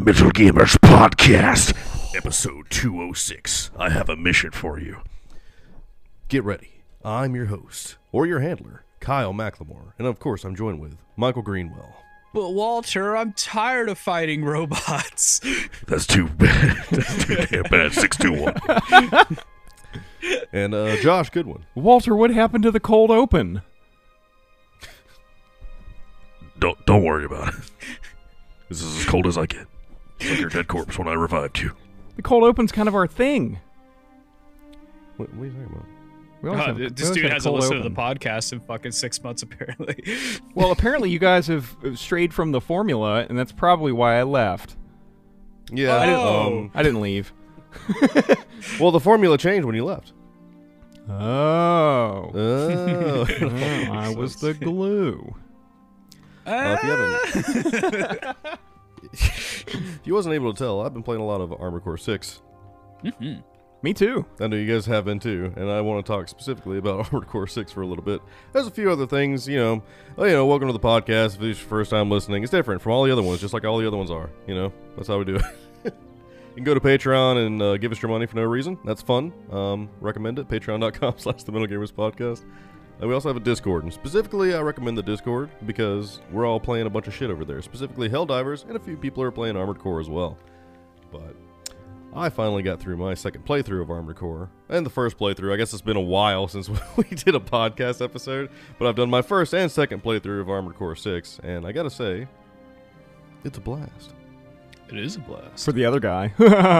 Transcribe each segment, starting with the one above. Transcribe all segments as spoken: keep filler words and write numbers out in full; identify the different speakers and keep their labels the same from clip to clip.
Speaker 1: the Mental Gamers Podcast, episode two oh six. I have a mission for you.
Speaker 2: Get ready. I'm your host, or your handler, Kyle McLemore, and of course I'm joined with Michael Greenwell.
Speaker 3: But Walter, I'm tired of fighting robots.
Speaker 1: That's too bad. That's too damn bad. six two one.
Speaker 2: And uh, Josh Goodwin.
Speaker 4: Walter, what happened to the cold open?
Speaker 1: Don't don't worry about it. This is as cold as I get. It's like your dead corpse when I revived you.
Speaker 4: The cold open's kind of our thing.
Speaker 2: What, what are you talking about?
Speaker 4: We always
Speaker 3: Uh,
Speaker 4: have- we
Speaker 3: this
Speaker 4: always
Speaker 3: dude
Speaker 4: have a
Speaker 3: hasn't
Speaker 4: cold
Speaker 3: listened to
Speaker 4: open.
Speaker 3: the podcast in fucking six months, apparently.
Speaker 4: Well, apparently you guys have strayed from the formula, and that's probably why I left.
Speaker 2: Yeah,
Speaker 3: I didn't-
Speaker 2: um,
Speaker 4: I didn't leave.
Speaker 2: well, the formula changed when you left.
Speaker 4: Oh.
Speaker 2: Oh.
Speaker 4: Oh, I was the glue.
Speaker 2: Uh, if you haven't, if you wasn't able to tell, I've been playing a lot of Armored Core six.
Speaker 3: Mm-hmm.
Speaker 4: Me too.
Speaker 2: I know you guys have been too, and I want to talk specifically about Armored Core six for a little bit. There's a few other things, you know. Oh, you know, welcome to the podcast. If it's your first time listening, it's different from all the other ones, just like all the other ones are. You know, that's how we do it. You can go to Patreon and uh, give us your money for no reason. That's fun. Um, recommend it. Patreon.com slash the Mental Gamers Podcast. And we also have a Discord, and specifically I recommend the Discord because we're all playing a bunch of shit over there. Specifically Helldivers, and a few people are playing Armored Core as well. But I finally got through my second playthrough of Armored Core, and the first playthrough. I guess it's been a while since we did a podcast episode, but I've done my first and second playthrough of Armored Core six, and I gotta say, it's a blast.
Speaker 3: It is a blast.
Speaker 4: For the other guy.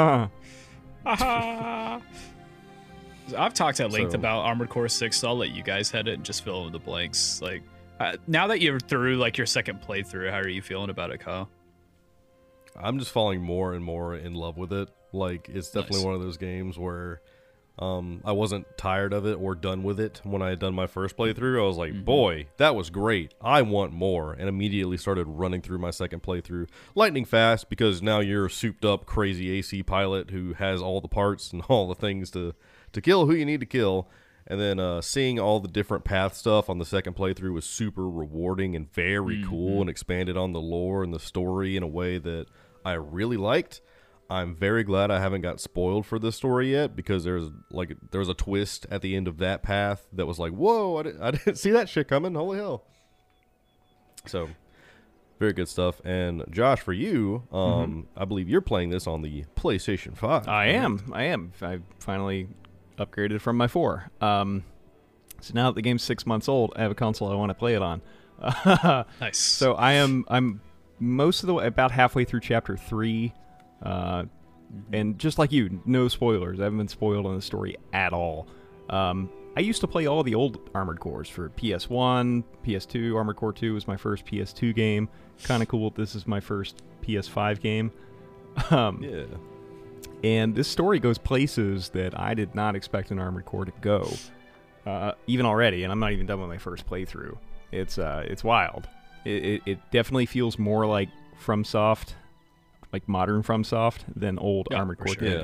Speaker 3: I've talked at length
Speaker 2: So-
Speaker 3: about Armored Core six, so I'll let you guys head it and just fill in the blanks. Like, uh, now that you're through like your second playthrough, how are you feeling about it, Kyle?
Speaker 2: I'm just falling more and more in love with it. Like, it's definitely
Speaker 3: Nice.
Speaker 2: one of those games where um, I wasn't tired of it or done with it when I had done my first playthrough. I was like,
Speaker 3: Mhm.
Speaker 2: boy, that was great. I want more. And immediately started running through my second playthrough lightning fast because now you're a souped up, crazy A C pilot who has all the parts and all the things to, to kill who you need to kill. And then uh, seeing all the different path stuff on the second playthrough was super rewarding and very
Speaker 3: Mhm.
Speaker 2: cool and expanded on the lore and the story in a way that I really liked. I'm very glad I haven't got spoiled for this story yet because there's like there was a twist at the end of that path that was like, whoa, I didn't, I didn't see that shit coming. Holy hell. So, very good stuff. And Josh, for you, um, I believe you're playing this on the PlayStation five.
Speaker 4: I am. I am. I finally upgraded from my four. Um, so now that the game's six months old, I have a console I want to play it on.
Speaker 3: Nice.
Speaker 4: So I am. I'm most of the way, about halfway through chapter three, uh, and just like you, no spoilers. I haven't been spoiled on the story at all. Um, I used to play all the old Armored Cores for P S one, P S two. Armored Core two was my first P S two game. Kind of cool. This is my first P S five game. Um,
Speaker 2: Yeah.
Speaker 4: And this story goes places that I did not expect an Armored Core to go, uh, even already. And I'm not even done with my first playthrough. It's uh, it's wild. It, it, it definitely feels more like FromSoft, like modern FromSoft, than old
Speaker 3: Yeah,
Speaker 4: Armored
Speaker 3: for
Speaker 4: Core
Speaker 3: sure.
Speaker 4: did.
Speaker 2: Yeah.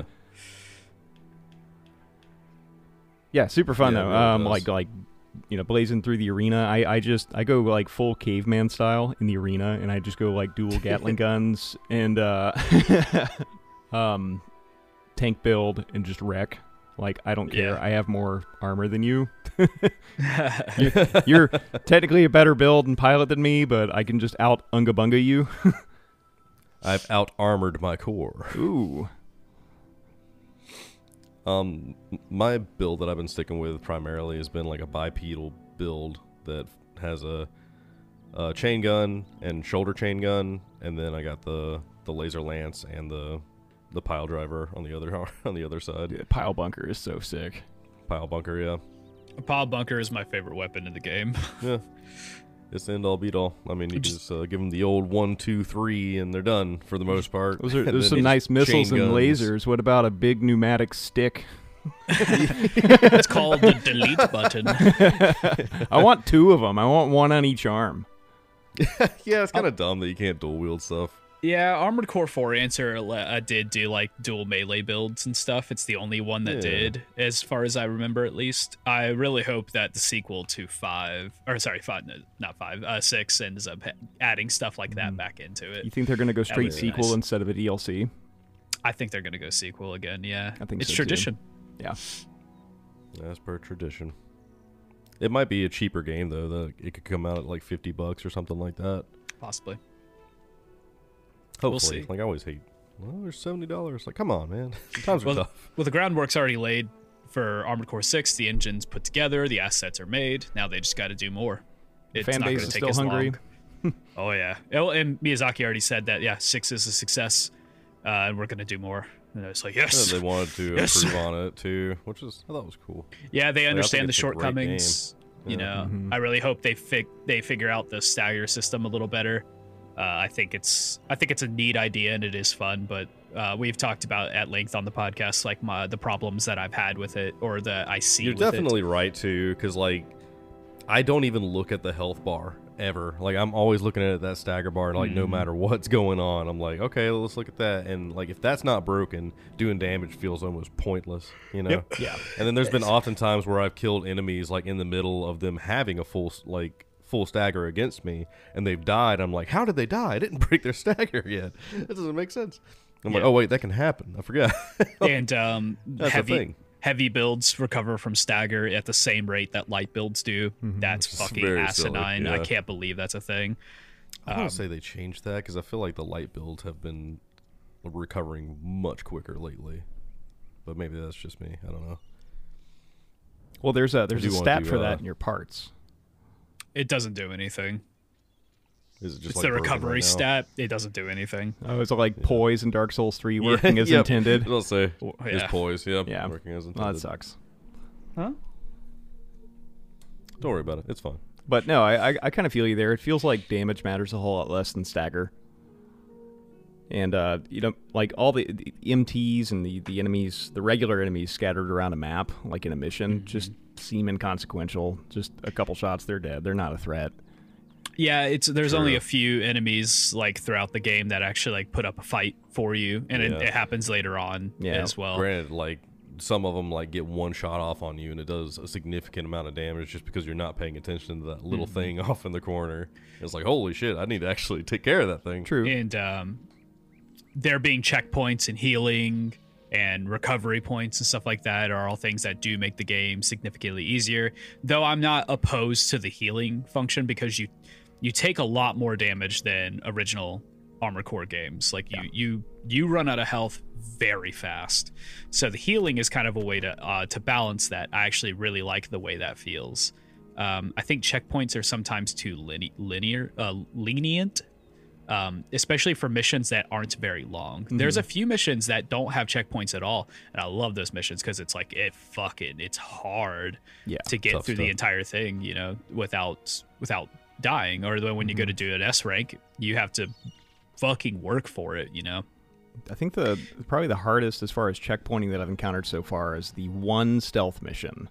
Speaker 4: Yeah, super fun
Speaker 2: Yeah, it
Speaker 4: though.
Speaker 2: really
Speaker 4: um,
Speaker 2: does.
Speaker 4: like like you know, blazing through the arena. I, I just I go like full caveman style in the arena, and I just go like dual Gatling guns and uh, um, tank build and just wreck. Like I don't care.
Speaker 3: Yeah.
Speaker 4: I have more armor than you. you're, you're technically a better build and pilot than me, but I can just out unga bunga you.
Speaker 2: I've out-armored my core.
Speaker 4: Ooh.
Speaker 2: Um, m- my build that I've been sticking with primarily has been like a bipedal build that has a, a chain gun and shoulder chain gun, and then I got the, the laser lance and the the pile driver on the other on the other side.
Speaker 4: Yeah, pile bunker is so sick.
Speaker 2: Pile bunker, yeah,
Speaker 3: A pile bunker is my favorite weapon in the game.
Speaker 2: yeah. It's the end all beat all. I mean, you just uh, give them the old one, two, three, and they're done for the most part.
Speaker 4: Those are
Speaker 2: And
Speaker 4: there's
Speaker 2: then
Speaker 4: some nice missiles
Speaker 2: chain
Speaker 4: and
Speaker 2: guns.
Speaker 4: lasers. What about a big pneumatic stick?
Speaker 3: It's called the delete button.
Speaker 4: I want two of them. I want one on each arm.
Speaker 2: Yeah, it's kind of dumb that you can't dual wield stuff.
Speaker 3: Yeah, Armored Core four answer uh, did do like dual melee builds and stuff. It's the only one that
Speaker 2: Yeah.
Speaker 3: did, as far as I remember, at least. I really hope that the sequel to five, or sorry, five, no, not five, uh, six ends up ha- adding stuff like that back into it.
Speaker 4: You think they're going to go straight
Speaker 3: would be
Speaker 4: sequel
Speaker 3: nice.
Speaker 4: instead of a D L C?
Speaker 3: I think they're gonna go sequel again. Yeah,
Speaker 4: I think
Speaker 3: it's
Speaker 4: so, too.
Speaker 3: tradition.
Speaker 4: Yeah.
Speaker 2: As per tradition. It might be a cheaper game though. The, it could come out at like fifty bucks or something like that.
Speaker 3: Possibly.
Speaker 2: Hopefully,
Speaker 3: We'll see.
Speaker 2: like I always hate. Well, there's seventy dollars. Like, come on, man. Times are
Speaker 3: Well,
Speaker 2: tough.
Speaker 3: well, the groundwork's already laid for Armored Core six. The engine's put together. The assets are made. Now they just got to do more. It's
Speaker 4: Fan
Speaker 3: not
Speaker 4: base
Speaker 3: gonna
Speaker 4: is
Speaker 3: take
Speaker 4: still
Speaker 3: as
Speaker 4: hungry.
Speaker 3: long. Oh yeah. Oh, and Miyazaki already said that. Yeah, six is a success, uh, and we're gonna do more. And I was like, yes.
Speaker 2: They wanted to
Speaker 3: Yes.
Speaker 2: improve on it too, which is I thought was cool.
Speaker 3: Yeah, they
Speaker 2: think
Speaker 3: understand the
Speaker 2: it's a great
Speaker 3: shortcomings. You
Speaker 2: game. Yeah.
Speaker 3: know,
Speaker 4: Mhm.
Speaker 3: I really hope they fig- they figure out the stagger system a little better. Uh, I think it's I think it's a neat idea and it is fun, but uh, we've talked about at length on the podcast like my the problems that I've had with it or that I see.
Speaker 2: You're
Speaker 3: with it.
Speaker 2: definitely right too, because like I don't even look at the health bar ever. Like I'm always looking at that stagger bar, like no
Speaker 3: Mhm.
Speaker 2: matter what's going on, I'm like, okay, let's look at that. And like if that's not broken, doing damage feels almost pointless, you know?
Speaker 3: Yep. Yeah.
Speaker 2: And then there's been often times where I've killed enemies like in the middle of them having a full like full stagger against me, and they've died. I'm like, how did they die? I didn't break their stagger yet. That doesn't make sense. I'm like,
Speaker 3: Yeah.
Speaker 2: oh wait, that can happen. I forgot.
Speaker 3: And um,
Speaker 2: That's the
Speaker 3: heavy
Speaker 2: thing.
Speaker 3: heavy builds recover from stagger at the same rate that light builds do. That's
Speaker 2: Which is
Speaker 3: fucking
Speaker 2: very silly,
Speaker 3: asinine. I
Speaker 2: yeah.
Speaker 3: can't believe that's a thing.
Speaker 2: I
Speaker 3: Um,
Speaker 2: want to say they changed that because I feel like the light builds have been recovering much quicker lately. But maybe that's just me. I don't know.
Speaker 4: Well, there's a there's
Speaker 2: do
Speaker 4: a
Speaker 2: want
Speaker 4: stat
Speaker 2: to,
Speaker 4: for
Speaker 2: uh,
Speaker 4: that in your parts.
Speaker 3: It doesn't do anything.
Speaker 2: Is it just
Speaker 3: It's
Speaker 2: like
Speaker 3: the
Speaker 2: broken
Speaker 3: recovery
Speaker 2: right now?
Speaker 3: stat. It doesn't do anything.
Speaker 4: Oh, is it like poise in Dark Souls three
Speaker 2: Yeah,
Speaker 4: working as
Speaker 2: yep.
Speaker 4: intended?
Speaker 2: I'll say
Speaker 3: Oh,
Speaker 2: his
Speaker 3: yeah.
Speaker 2: poise. Yep.
Speaker 4: Yeah.
Speaker 2: Working as
Speaker 4: Well,
Speaker 2: intended.
Speaker 4: that sucks.
Speaker 3: Huh?
Speaker 2: Don't worry about it. It's fine.
Speaker 4: But no, I I, I kind of feel you there. It feels like damage matters a whole lot less than stagger. And uh, you know, like all the, the M Ts and the, the enemies, the regular enemies scattered around a map, like in a mission, just seem inconsequential. Just a couple shots, they're dead. They're not a threat.
Speaker 3: Yeah, it's there's only
Speaker 2: True.
Speaker 3: a few enemies like throughout the game that actually like put up a fight for you, and it,
Speaker 2: Yeah.
Speaker 3: it happens later on
Speaker 4: Yeah.
Speaker 3: as well.
Speaker 2: Granted, like some of them like get one shot off on you, and it does a significant amount of damage just because you're not paying attention to that little
Speaker 3: Mm-hmm.
Speaker 2: thing off in the corner. It's like, holy shit, I need to actually take care of that thing.
Speaker 4: True.
Speaker 3: And um, there being checkpoints and healing and recovery points and stuff like that are all things that do make the game significantly easier. Though I'm not opposed to the healing function because you you take a lot more damage than original Armored Core games. Like you you you run out of health very fast. So the healing is kind of a way to uh, to balance that. I actually really like the way that feels. Um, I think checkpoints are sometimes too line- linear, uh, lenient, um, especially for missions that aren't very long. There's a few missions that don't have checkpoints at all, and I love those missions because it's like it fucking it's hard
Speaker 4: Yeah,
Speaker 3: to get
Speaker 2: tough
Speaker 3: through the
Speaker 2: stuff.
Speaker 3: entire thing, you know, without without dying. Or then when you go to do an S rank, you have to fucking work for it, you know.
Speaker 4: I think the probably the hardest as far as checkpointing that I've encountered so far is the one stealth mission.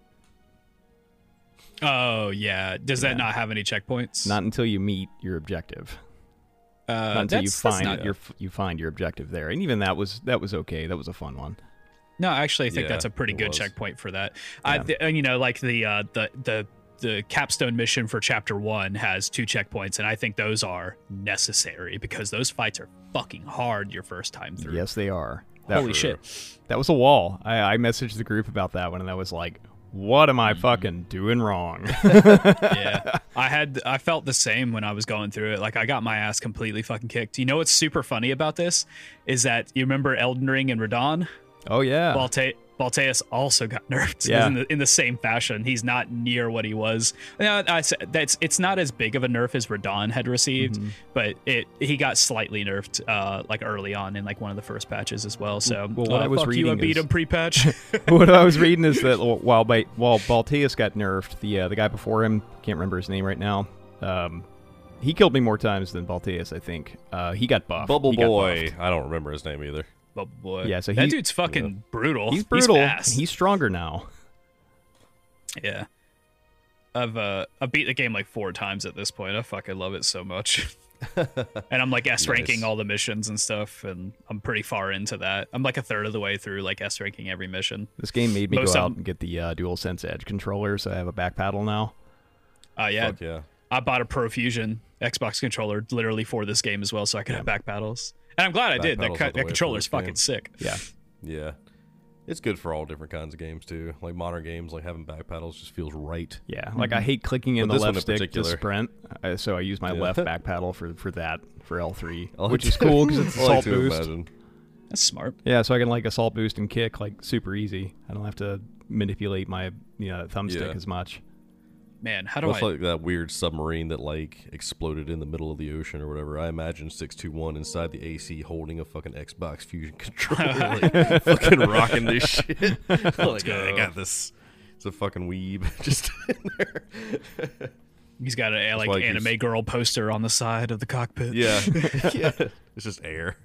Speaker 3: Oh yeah, does
Speaker 4: Yeah.
Speaker 3: that not have any checkpoints?
Speaker 4: Not until you meet your objective.
Speaker 3: uh,
Speaker 4: Not until you
Speaker 3: that's- that's
Speaker 4: find
Speaker 3: not-
Speaker 4: your you find your objective there, and even that was that was okay. That was a fun one.
Speaker 3: No, actually, I think
Speaker 2: Yeah,
Speaker 3: that's a pretty
Speaker 2: it
Speaker 3: good
Speaker 2: was.
Speaker 3: checkpoint for that. I,
Speaker 4: Yeah.
Speaker 3: th- and, you know, like the uh, the the the capstone mission for chapter one has two checkpoints, and I think those are necessary because those fights are fucking hard your first time through.
Speaker 4: Yes, they are. That,
Speaker 3: Holy shit!
Speaker 4: that was a wall. I, I messaged the group about that one, and I was like, "What am I
Speaker 3: Mm-hmm.
Speaker 4: fucking doing wrong?"
Speaker 3: Yeah, I had I felt the same when I was going through it. Like I got my ass completely fucking kicked. You know what's super funny about this is that you remember Elden Ring and Radon?
Speaker 4: Oh yeah,
Speaker 3: Balte- Balteus also got nerfed
Speaker 4: Yeah.
Speaker 3: in, the, in the same fashion. He's not near what he was. Now, I said that's it's not as big of a nerf as Radon had received,
Speaker 4: Mm-hmm.
Speaker 3: but it he got slightly nerfed uh, like early on in like one of the first patches as well. So
Speaker 4: Well, what
Speaker 3: uh,
Speaker 4: I was
Speaker 3: fuck you, I
Speaker 4: reading
Speaker 3: beat
Speaker 4: is-
Speaker 3: him pre-patch.
Speaker 4: what I was reading is that while ba- while Balteus got nerfed, the uh, the guy before him, can't remember his name right now. Um, he killed me more times than Balteus, I think. Uh, he got buffed.
Speaker 2: Bubble
Speaker 4: He got
Speaker 2: Boy.
Speaker 4: buffed.
Speaker 2: I don't remember his name either.
Speaker 3: Bubble boy.
Speaker 4: Yeah, so
Speaker 3: that
Speaker 4: he-
Speaker 3: dude's fucking brutal.
Speaker 4: He's brutal.
Speaker 3: He's,
Speaker 4: He's,
Speaker 3: fast.
Speaker 4: stronger now.
Speaker 3: Yeah. I've uh I've beat the game like four times at this point. I fucking love it so much. And I'm like S ranking
Speaker 2: Nice.
Speaker 3: all the missions and stuff, and I'm pretty far into that. I'm like a third of the way through like S ranking every mission.
Speaker 4: This game made me
Speaker 3: Most
Speaker 4: go
Speaker 3: of
Speaker 4: out
Speaker 3: them-
Speaker 4: and get the uh, DualSense Edge controller, so I have a back paddle now.
Speaker 3: Uh, yeah,
Speaker 2: Fuck yeah.
Speaker 3: I bought a Pro Fusion Xbox controller literally for this game as well, so I could have back paddles. And I'm glad I
Speaker 2: Back
Speaker 3: did. That,
Speaker 2: paddles
Speaker 3: co-
Speaker 2: are the
Speaker 3: that
Speaker 2: way for
Speaker 3: controller's
Speaker 2: this game.
Speaker 3: fucking sick.
Speaker 4: Yeah.
Speaker 2: Yeah. It's good for all different kinds of games too. Like modern games, like having back paddles just feels right.
Speaker 4: Yeah, like I hate clicking in
Speaker 2: But
Speaker 4: the
Speaker 2: this one
Speaker 4: left
Speaker 2: in
Speaker 4: stick to
Speaker 2: particular-
Speaker 4: sprint, uh, so I use my
Speaker 2: Yeah.
Speaker 4: left back paddle for, for that, for L three,
Speaker 2: I like
Speaker 4: which
Speaker 2: to-
Speaker 4: is cool because it's
Speaker 2: I like
Speaker 4: assault
Speaker 2: to
Speaker 4: boost.
Speaker 2: imagine.
Speaker 3: That's smart.
Speaker 4: Yeah, so I can like assault boost and kick like super easy. I don't have to manipulate my you know thumbstick
Speaker 2: Yeah.
Speaker 4: as much.
Speaker 3: Man, how do
Speaker 2: Much
Speaker 3: I?
Speaker 2: like that weird submarine that like exploded in the middle of the ocean or whatever. I imagine six two one inside the A C holding a fucking Xbox Fusion controller, like fucking rocking this shit. Like,
Speaker 3: go.
Speaker 2: I got this. It's a fucking weeb just in there.
Speaker 3: He's got a like
Speaker 2: why he
Speaker 3: anime
Speaker 2: keeps-
Speaker 3: girl poster on the side of the cockpit.
Speaker 2: Yeah, yeah. It's just air.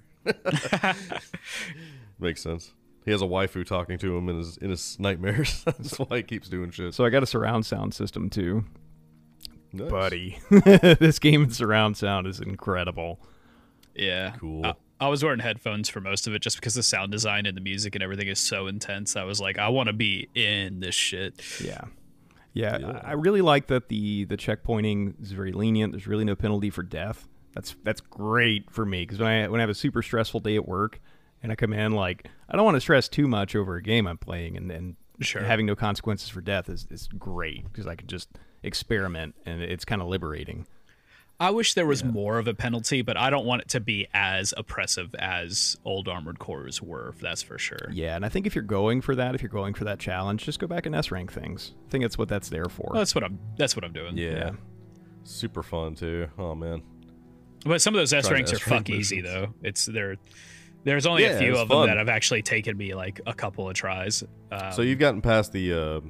Speaker 2: Makes sense. He has a waifu talking to him in his in his nightmares. That's why he keeps doing shit.
Speaker 4: So I got a surround sound system too,
Speaker 2: Nice.
Speaker 4: buddy. This game in surround sound is incredible.
Speaker 3: Yeah.
Speaker 2: Cool.
Speaker 3: I, I was wearing headphones for most of it just because the sound design and the music and everything is so intense. I was like, I want to be in this shit.
Speaker 4: Yeah. Yeah,
Speaker 2: Yeah.
Speaker 4: I I really like that the the checkpointing is very lenient. There's really no penalty for death. That's that's great for me because when I when I have a super stressful day at work and I come in like I don't want to stress too much over a game I'm playing, and then
Speaker 3: Sure.
Speaker 4: having no consequences for death is is great because I can just experiment and it's kind of liberating.
Speaker 3: I wish there was more of a penalty, but I don't want it to be as oppressive as old Armored Cores were, that's for sure.
Speaker 4: Yeah, and I think if you're going for that, if you're going for that challenge, just go back and S rank things. I think that's what that's there for.
Speaker 3: Well, that's what I'm that's what I'm doing.
Speaker 2: Yeah.
Speaker 4: Yeah.
Speaker 2: Super fun too. Oh man.
Speaker 3: But some of those S
Speaker 2: Trying
Speaker 3: ranks
Speaker 2: to
Speaker 3: are
Speaker 2: S-rank
Speaker 3: fuck easy
Speaker 2: missions.
Speaker 3: though. It's there there's only
Speaker 2: Yeah,
Speaker 3: a few
Speaker 2: it's
Speaker 3: of them
Speaker 2: fun.
Speaker 3: that have actually taken me like a couple of tries. Um,
Speaker 2: So you've gotten past the uh,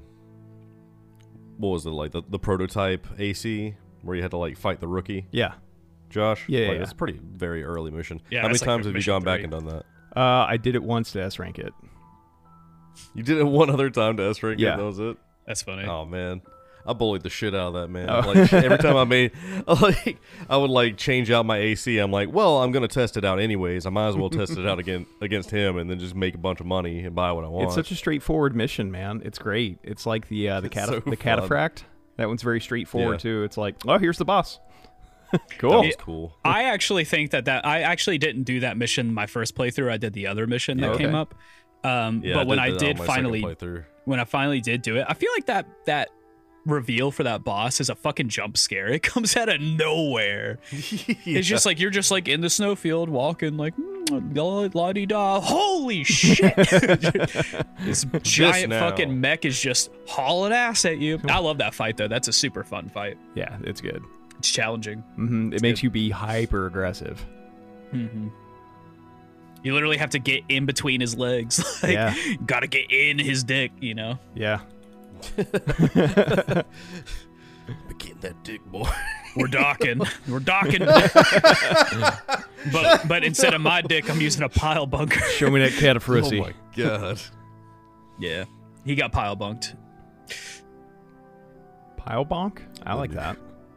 Speaker 2: what was it like the, the prototype A C where you had to like fight the rookie,
Speaker 4: Yeah.
Speaker 2: Josh?
Speaker 4: Yeah,
Speaker 2: like,
Speaker 4: yeah.
Speaker 2: it's a pretty very early mission.
Speaker 3: Yeah,
Speaker 2: How many
Speaker 3: that's like
Speaker 2: times have you
Speaker 3: mission
Speaker 2: gone back
Speaker 3: three.
Speaker 2: and done that?
Speaker 4: Uh, I did it once to S rank it.
Speaker 2: You did it one other time to S rank it,
Speaker 4: Yeah.
Speaker 2: and that was it.
Speaker 3: That's funny.
Speaker 2: Oh man, I bullied the shit out of that man.
Speaker 4: Oh.
Speaker 2: Like every time I made, like I would like change out my A C. I'm like, well, I'm gonna test it out anyways. I might as well test it out again against him, and then just make a bunch of money and buy what I want.
Speaker 4: It's such a straightforward mission, man. It's great. It's like the uh, the
Speaker 2: It's
Speaker 4: cat
Speaker 2: so
Speaker 4: the
Speaker 2: fun.
Speaker 4: cataphract. That one's very straightforward
Speaker 2: Yeah.
Speaker 4: too. It's like, oh, here's the boss.
Speaker 2: That
Speaker 4: Cool.
Speaker 2: was cool.
Speaker 3: I actually think that that I actually didn't do that mission my first playthrough. I did the other mission that
Speaker 4: Okay.
Speaker 3: came up. Um,
Speaker 2: Yeah,
Speaker 3: but when I
Speaker 2: that on
Speaker 3: did
Speaker 2: my second
Speaker 3: finally
Speaker 2: playthrough.
Speaker 3: when I finally did do it, I feel like that that reveal for that boss is a fucking jump scare. It comes out of nowhere. It's just like you're just like in the snowfield walking like mm, la di da. Holy shit! This giant
Speaker 2: now.
Speaker 3: fucking mech is just hauling ass at you. I love that fight though. That's a super fun fight.
Speaker 4: Yeah, it's good.
Speaker 3: It's challenging.
Speaker 4: hmm It makes you be hyper aggressive.
Speaker 3: Mm-hmm. You literally have to get in between his legs. Like,
Speaker 4: Yeah.
Speaker 3: gotta get in his dick. You know.
Speaker 4: Yeah.
Speaker 2: But getting that dick, boy.
Speaker 3: We're docking. We're docking. but but instead of my dick, I'm using a pile bunker.
Speaker 4: Show me that cat of
Speaker 2: Oh
Speaker 4: Frissy.
Speaker 2: my god.
Speaker 3: Yeah, he got pile bunked.
Speaker 4: Pile bonk? I like that.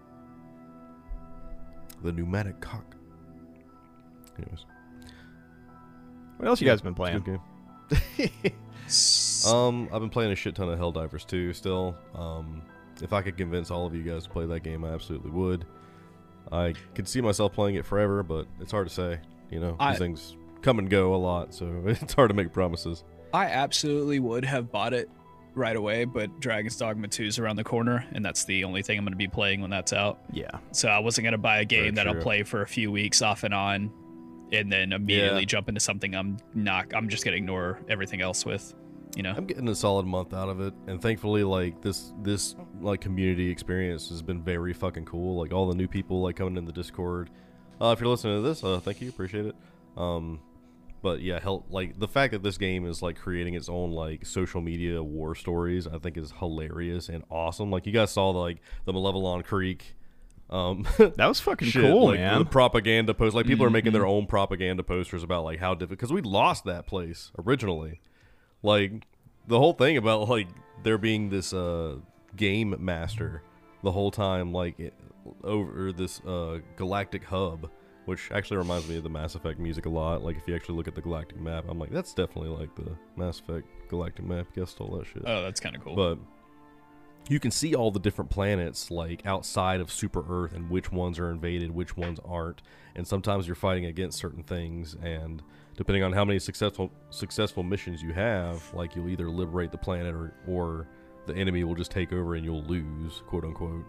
Speaker 2: The pneumatic cock. Anyways,
Speaker 4: What else you guys been
Speaker 2: it's a
Speaker 4: playing?
Speaker 2: good game. Um, I've been playing a shit ton of Helldivers too. Still, um, if I could convince all of you guys to play that game, I absolutely would. I could see myself playing it forever, but it's hard to say. You know,
Speaker 3: I-
Speaker 2: these things come and go a lot, so it's hard to make promises.
Speaker 3: I absolutely would have bought it right away, but Dragon's Dogma two is around the corner, and that's the only thing I'm going to be playing when that's out.
Speaker 4: Yeah.
Speaker 3: So I wasn't going to buy a game
Speaker 2: Very
Speaker 3: that I'll
Speaker 2: true.
Speaker 3: play for a few weeks off and on, and then immediately
Speaker 2: Yeah.
Speaker 3: jump into something I'm not. I'm just going to ignore everything else with. You know.
Speaker 2: I'm getting a solid month out of it, and thankfully, like this, this like community experience has been very fucking cool. Like all the new people like coming in the Discord. Uh, if you're listening to this, uh, thank you, appreciate it. Um, but yeah, hell, like the fact that this game is like creating its own like social media war stories, I think is hilarious and awesome. Like you guys saw the, like the Malevelon Creek. Um,
Speaker 4: That was fucking
Speaker 2: shit,
Speaker 4: cool,
Speaker 2: like,
Speaker 4: man.
Speaker 2: The propaganda post, like people are making
Speaker 3: Mm-hmm.
Speaker 2: their own propaganda posters about like how difficult, because we lost that place originally. Like the whole thing about like there being this uh game master the whole time, like it, over this uh, galactic hub, which actually reminds me of the Mass Effect music a lot. Like if you actually look at the galactic map, I'm like, that's definitely like the Mass Effect galactic map. Guessed all that shit.
Speaker 3: Oh, that's kind of cool.
Speaker 2: But you can see all the different planets like outside of Super Earth and which ones are invaded, which ones aren't. And sometimes you're fighting against certain things, and depending on how many successful successful missions you have, like you'll either liberate the planet or or the enemy will just take over and you'll lose, quote unquote.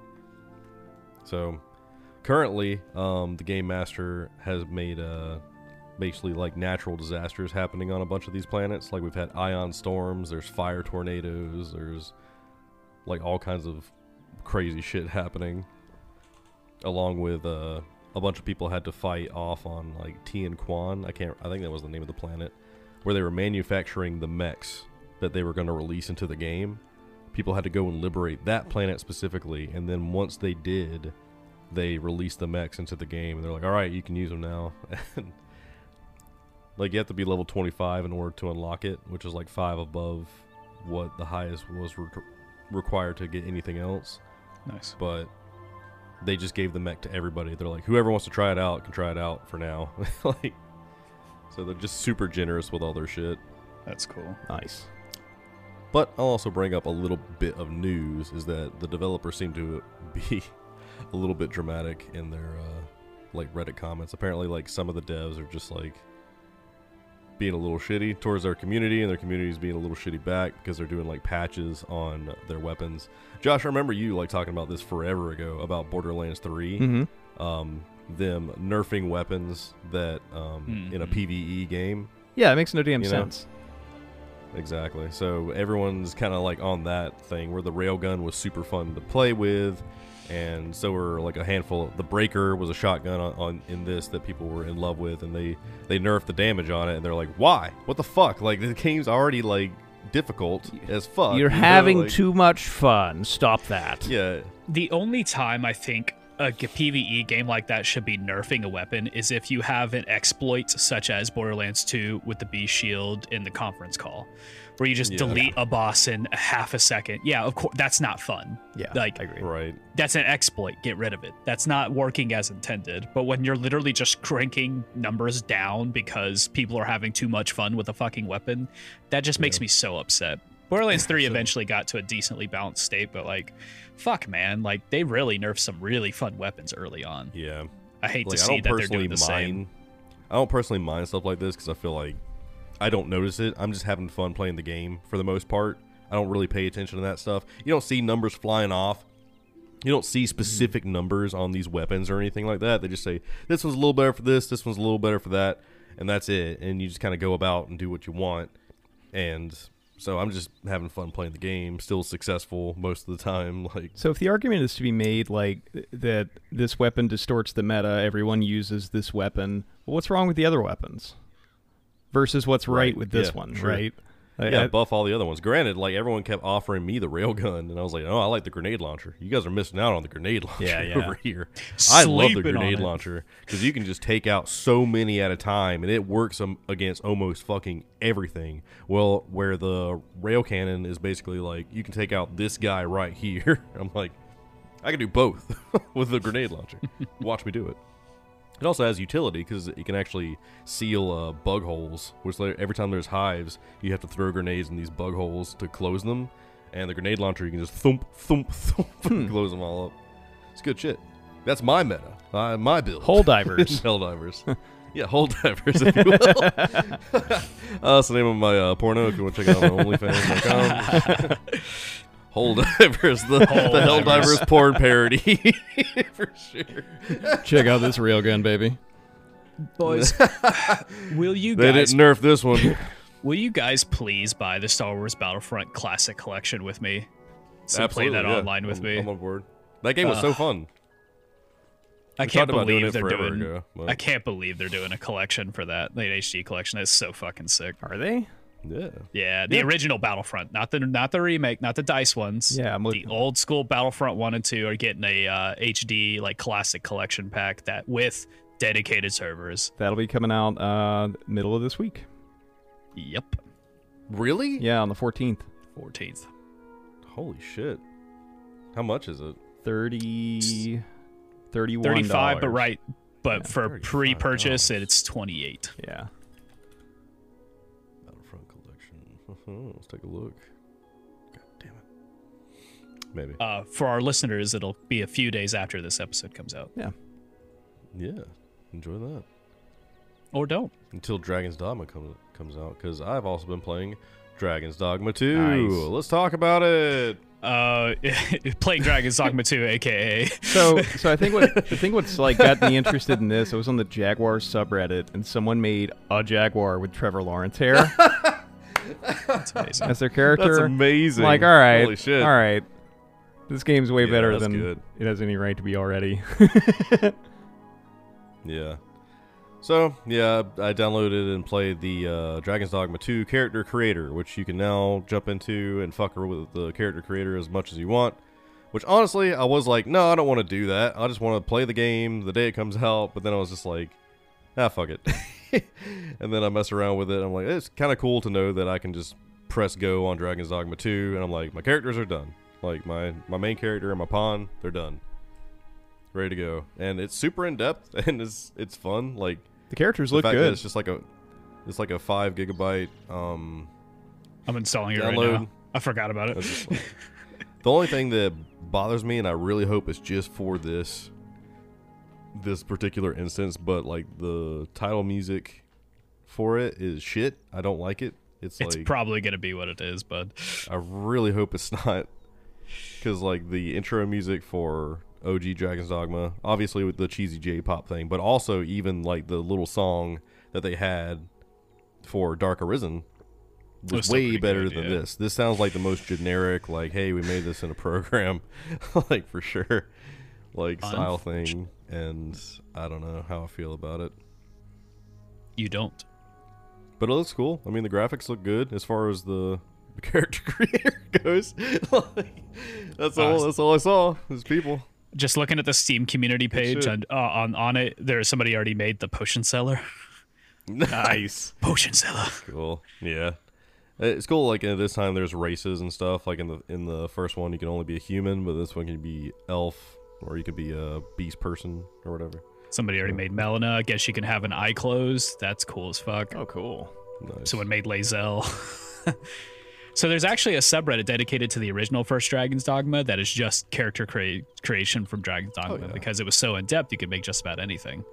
Speaker 2: So currently, um, the game master has made uh, basically like natural disasters happening on a bunch of these planets. Like we've had ion storms, there's fire tornadoes, there's like all kinds of crazy shit happening, along with uh, a bunch of people had to fight off on like Tien Quan. I can't. I think that was the name of the planet, where they were manufacturing the mechs that they were going to release into the game. People had to go and liberate that planet specifically, and then once they did, they released the mechs into the game. And they're like, "All right, you can use them now." And like you have to be level twenty-five in order to unlock it, which is like five above what the highest was re- required to get anything else.
Speaker 3: Nice.
Speaker 2: But they just gave the mech to everybody. They're like, whoever wants to try it out can try it out for now. Like, so they're just super generous with all their shit.
Speaker 3: That's cool.
Speaker 4: Nice.
Speaker 2: But I'll also bring up a little bit of news, is that the developers seem to be a little bit dramatic in their uh, like Reddit comments. Apparently, like some of the devs are just like being a little shitty towards their community, and their community is being a little shitty back because they're doing like patches on their weapons. Josh, I remember you like talking about this forever ago about Borderlands three,
Speaker 4: Mm-hmm.
Speaker 2: um, them nerfing weapons that um,
Speaker 3: Mm-hmm.
Speaker 2: in a PvE game.
Speaker 4: Yeah, it makes no damn
Speaker 2: You know?
Speaker 4: sense.
Speaker 2: Exactly. So everyone's kind of like on that thing where the railgun was super fun to play with, and so were like a handful. The breaker was a shotgun on, on in this that people were in love with, and they they nerfed the damage on it, and they're like, why? What the fuck? Like the game's already like difficult as fuck.
Speaker 5: You're
Speaker 2: you know?
Speaker 5: having
Speaker 2: Like,
Speaker 5: too much fun. Stop that.
Speaker 2: Yeah.
Speaker 3: The only time I think a g- PvE game like that should be nerfing a weapon is if you have an exploit such as Borderlands two with the B shield in the conference call, where you just
Speaker 2: Yeah.
Speaker 3: delete a boss in a half a second. Yeah, of course, that's not fun.
Speaker 4: Yeah,
Speaker 3: Like,
Speaker 4: I agree.
Speaker 2: Right.
Speaker 3: that's an exploit. Get rid of it. That's not working as intended. But when you're literally just cranking numbers down because people are having too much fun with a fucking weapon, that just makes me so upset. Borderlands three eventually got to a decently balanced state, but like, fuck, man, like they really nerfed some really fun weapons early on.
Speaker 2: Yeah.
Speaker 3: I hate
Speaker 2: Like,
Speaker 3: to
Speaker 2: I
Speaker 3: see
Speaker 2: don't
Speaker 3: that they're
Speaker 2: personally
Speaker 3: doing the same.
Speaker 2: mind. I don't personally mind stuff like this because I feel like I don't notice it. I'm just having fun playing the game for the most part. I don't really pay attention to that stuff. You don't see numbers flying off. You don't see specific numbers on these weapons or anything like that. They just say, this one's a little better for this, this one's a little better for that, and that's it. And you just kind of go about and do what you want. And so I'm just having fun playing the game, still successful most of the time. Like,
Speaker 4: So if the argument is to be made like th- that this weapon distorts the meta, everyone uses this weapon, well, what's wrong with the other weapons? Versus what's right,
Speaker 2: Right,
Speaker 4: with this
Speaker 2: yeah,
Speaker 4: one,
Speaker 2: sure.
Speaker 4: right? I-
Speaker 2: yeah,
Speaker 4: I-
Speaker 2: buff all the other ones. Granted, like everyone kept offering me the railgun, and I was like, "Oh, I like the grenade launcher. You guys are missing out on the grenade launcher
Speaker 4: Yeah, yeah.
Speaker 2: over here. I love the
Speaker 3: Sleeping on
Speaker 2: grenade
Speaker 3: it.
Speaker 2: launcher because you can just take out so many at a time, and it works um, against almost fucking everything. Well, where the rail cannon is basically like you can take out this guy right here. I'm like, I can do both with the grenade launcher. Watch me do it. It also has utility because it can actually seal uh, bug holes, which like, every time there's hives, you have to throw grenades in these bug holes to close them. And the grenade launcher, you can just thump, thump, thump, and close them all up. It's good shit. That's my meta, uh, my build.
Speaker 4: Hole divers.
Speaker 2: Hell divers. Yeah, hole divers, if you will. uh, that's the name of my uh, porno if you want to check it out on OnlyFans dot com. Hole divers, the,
Speaker 3: Hole
Speaker 2: the Hell
Speaker 3: divers.
Speaker 2: Divers porn parody, for sure.
Speaker 4: Check out this railgun, baby.
Speaker 3: Boys, will you
Speaker 2: They
Speaker 3: guys
Speaker 2: didn't nerf this one.
Speaker 3: will you guys please buy the Star Wars Battlefront Classic Collection with me? So play that
Speaker 2: yeah.
Speaker 3: online with
Speaker 2: I'm,
Speaker 3: me.
Speaker 2: I'm on board. That game was so fun.
Speaker 3: I
Speaker 2: We
Speaker 3: can't
Speaker 2: talked about doing
Speaker 3: believe
Speaker 2: it
Speaker 3: they're
Speaker 2: forever
Speaker 3: doing.
Speaker 2: ago, but-
Speaker 3: I can't believe they're doing a collection for that. The H D collection is so fucking sick.
Speaker 4: Are they?
Speaker 2: Yeah.
Speaker 3: Yeah, the
Speaker 2: Yeah.
Speaker 3: original Battlefront, not the not the remake, not the DICE ones.
Speaker 4: Yeah, I'm
Speaker 3: the
Speaker 4: looking-
Speaker 3: old school Battlefront one and two are getting a uh, H D like classic collection pack that with dedicated servers.
Speaker 4: That'll be coming out uh, middle of this week.
Speaker 3: Yep,
Speaker 2: Really?
Speaker 4: Yeah, on the fourteenth.
Speaker 3: fourteenth.
Speaker 2: Holy shit. How much is it?
Speaker 4: thirty thirty-one
Speaker 3: thirty-five, but right, but
Speaker 4: Yeah,
Speaker 3: for
Speaker 2: thirty-five
Speaker 3: pre-purchase,
Speaker 2: dollars.
Speaker 3: it's twenty-eight.
Speaker 4: Yeah.
Speaker 2: Battlefront collection. Let's take a look. God damn it. Maybe.
Speaker 3: Uh, for our listeners, it'll be a few days after this episode comes out,
Speaker 4: Yeah.
Speaker 2: Yeah. Enjoy that.
Speaker 3: or don't.
Speaker 2: Until Dragon's Dogma comes comes out, because I've also been playing Dragon's Dogma two.
Speaker 4: Nice.
Speaker 2: Let's talk about it.
Speaker 3: Uh, playing Dragon's Dogma two, aka
Speaker 4: So, so I think what I think what's like got me interested in this. I was on the Jaguar subreddit, and someone made a Jaguar with Trevor Lawrence hair
Speaker 3: That's amazing.
Speaker 4: as their character.
Speaker 2: That's amazing.
Speaker 4: I'm like, all right,
Speaker 2: Holy shit.
Speaker 4: all right. This game's way
Speaker 2: Yeah,
Speaker 4: better
Speaker 2: that's
Speaker 4: than
Speaker 2: good.
Speaker 4: it has any right to be already.
Speaker 2: Yeah. So, yeah, I downloaded and played the uh, Dragon's Dogma two character creator, which you can now jump into and fuck her with the character creator as much as you want. Which, honestly, I was like, no, I don't want to do that. I just want to play the game the day it comes out. But then I was just like, ah, fuck it. And then I mess around with it. I'm like, it's kind of cool to know that I can just press go on Dragon's Dogma two. And I'm like, my characters are done. Like, my, my main character and my pawn, they're done. Ready to go. And it's super in-depth, and it's it's fun. Like,
Speaker 4: The characters
Speaker 2: the
Speaker 4: look
Speaker 2: fact that
Speaker 4: good.
Speaker 2: it's just like a, it's like a five gigabyte. Um,
Speaker 3: I'm installing it right
Speaker 2: Download.
Speaker 3: now. I forgot about it.
Speaker 2: that's just like- the only thing that bothers me, and I really hope it's just for this, this particular instance, but like the title music for it is shit. I don't like it. It's,
Speaker 3: It's
Speaker 2: like
Speaker 3: probably gonna be what it is, bud.
Speaker 2: I really hope it's not, because like the intro music for O G Dragon's Dogma, obviously with the cheesy J-pop thing, but also even like the little song that they had for Dark Arisen
Speaker 3: Was
Speaker 2: was
Speaker 3: still
Speaker 2: way
Speaker 3: pretty
Speaker 2: better
Speaker 3: good,
Speaker 2: than
Speaker 3: yeah.
Speaker 2: this. This sounds like the most generic, like, hey, we made this in a program, like for sure, like
Speaker 3: Fun.
Speaker 2: style thing, and I don't know how I feel about it.
Speaker 3: You don't.
Speaker 2: But it looks cool. I mean, the graphics look good as far as the, the character creator goes. Like, that's all.
Speaker 3: Uh,
Speaker 2: That's all I saw. Was people.
Speaker 3: Just looking at the Steam community page,
Speaker 2: shit.
Speaker 3: and uh, on on it, there's somebody already made the potion seller.
Speaker 2: Nice.
Speaker 3: Potion seller.
Speaker 2: Cool. Yeah. It's cool. Like at this time, there's races and stuff. Like in the in the first one, you can only be a human, but this one can be elf, or you could be a beast person or whatever.
Speaker 3: Somebody already made Melina. I guess you can have an eye closed. That's cool as fuck.
Speaker 4: Oh, cool.
Speaker 2: Nice.
Speaker 3: Someone made Lae'zel. So there's actually a subreddit dedicated to the original first Dragon's Dogma that is just character crea- creation from Dragon's Dogma,
Speaker 2: Oh, yeah.
Speaker 3: because it was so in depth you could make just about anything.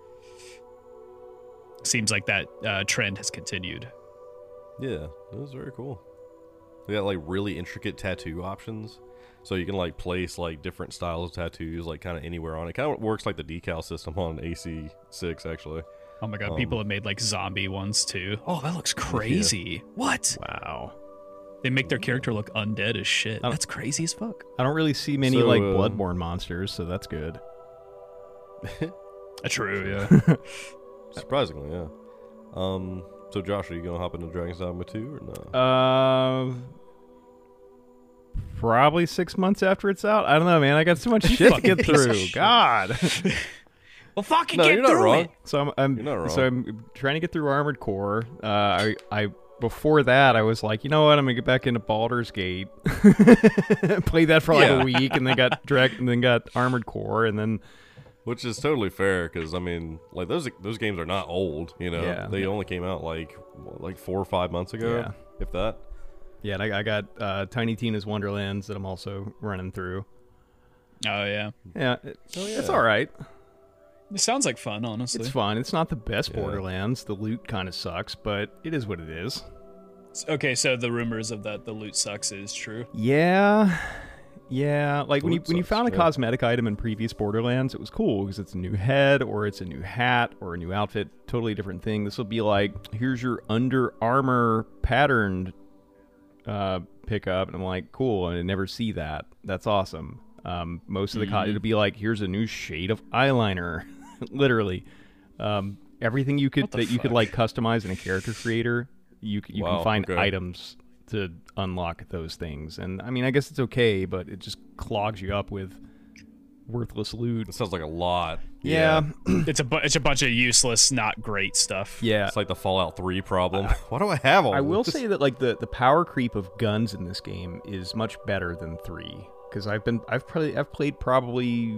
Speaker 3: Seems like that uh, trend has continued.
Speaker 2: Yeah, that was very cool. They got like really intricate tattoo options, so you can like place like different styles of tattoos like kind of anywhere on it. Kind of works like the decal system on A C six actually.
Speaker 3: Oh my god,
Speaker 2: Um,
Speaker 3: people have made like zombie ones too. Oh, that looks crazy. What?
Speaker 4: Wow.
Speaker 3: They make their character look undead as shit.
Speaker 4: don't-
Speaker 3: That's crazy as fuck.
Speaker 4: I don't really see many
Speaker 2: So,
Speaker 4: like
Speaker 2: uh,
Speaker 4: Bloodborne monsters, so that's good.
Speaker 3: Uh, True, yeah.
Speaker 2: Surprisingly, yeah. Um, so Josh, are you gonna hop into Dragon's Dogma two or no?
Speaker 4: Uh, probably six months after it's out. I don't know, man. I got so much shit to
Speaker 3: fucking
Speaker 4: get
Speaker 3: piece of
Speaker 4: through.
Speaker 3: shit.
Speaker 4: God.
Speaker 3: Well, fucking
Speaker 2: no,
Speaker 3: get
Speaker 2: you're not
Speaker 3: through
Speaker 2: wrong.
Speaker 3: it.
Speaker 4: So I'm, I'm
Speaker 2: You're not wrong.
Speaker 4: so I'm trying to get through Armored Core. Uh, I I before that I was like, you know what? I'm gonna get back into Baldur's Gate. Played that for like
Speaker 2: Yeah.
Speaker 4: a week, and then got direct, and then got Armored Core, and then
Speaker 2: Which is totally fair because I mean, like those those games are not old. You know,
Speaker 4: Yeah.
Speaker 2: they only came out like what, like four or five months ago,
Speaker 4: Yeah.
Speaker 2: if that.
Speaker 4: yeah, and I, I got uh, Tiny Tina's Wonderlands that I'm also running through.
Speaker 3: Oh yeah,
Speaker 4: Yeah, it,
Speaker 2: Oh,
Speaker 4: it's
Speaker 2: yeah.
Speaker 4: all right.
Speaker 3: it sounds like fun, honestly.
Speaker 4: It's fun. It's not the best
Speaker 2: Yeah.
Speaker 4: Borderlands. The loot kind of sucks, but it is what it is.
Speaker 3: Okay, so the rumors of that the loot sucks is true.
Speaker 4: Yeah, yeah. Like when you
Speaker 2: Loot
Speaker 4: when you
Speaker 2: sucks,
Speaker 4: found a
Speaker 2: yeah.
Speaker 4: cosmetic item in previous Borderlands, it was cool because it's a new head or it's a new hat or a new outfit. Totally different thing. This will be like, here's your Under Armour patterned uh, pickup, and I'm like, cool. And I never see that. That's awesome. Um, most of the co- it'll be like, here's a new shade of eyeliner, literally. Um, everything you could
Speaker 3: What the
Speaker 4: that you could
Speaker 3: fuck?
Speaker 4: like customize in a character creator, you c- you
Speaker 2: Wow,
Speaker 4: can find
Speaker 2: okay.
Speaker 4: items to unlock those things. And I mean, I guess it's okay, but it just clogs you up with worthless loot.
Speaker 2: It sounds like a lot.
Speaker 4: Yeah,
Speaker 3: It's a bu- it's a bunch of useless, not great stuff.
Speaker 4: yeah.
Speaker 2: It's like the Fallout three problem. Why do I have all
Speaker 4: I will
Speaker 2: this?
Speaker 4: say that like the the power creep of guns in this game is much better than three because I've been I've probably I've played probably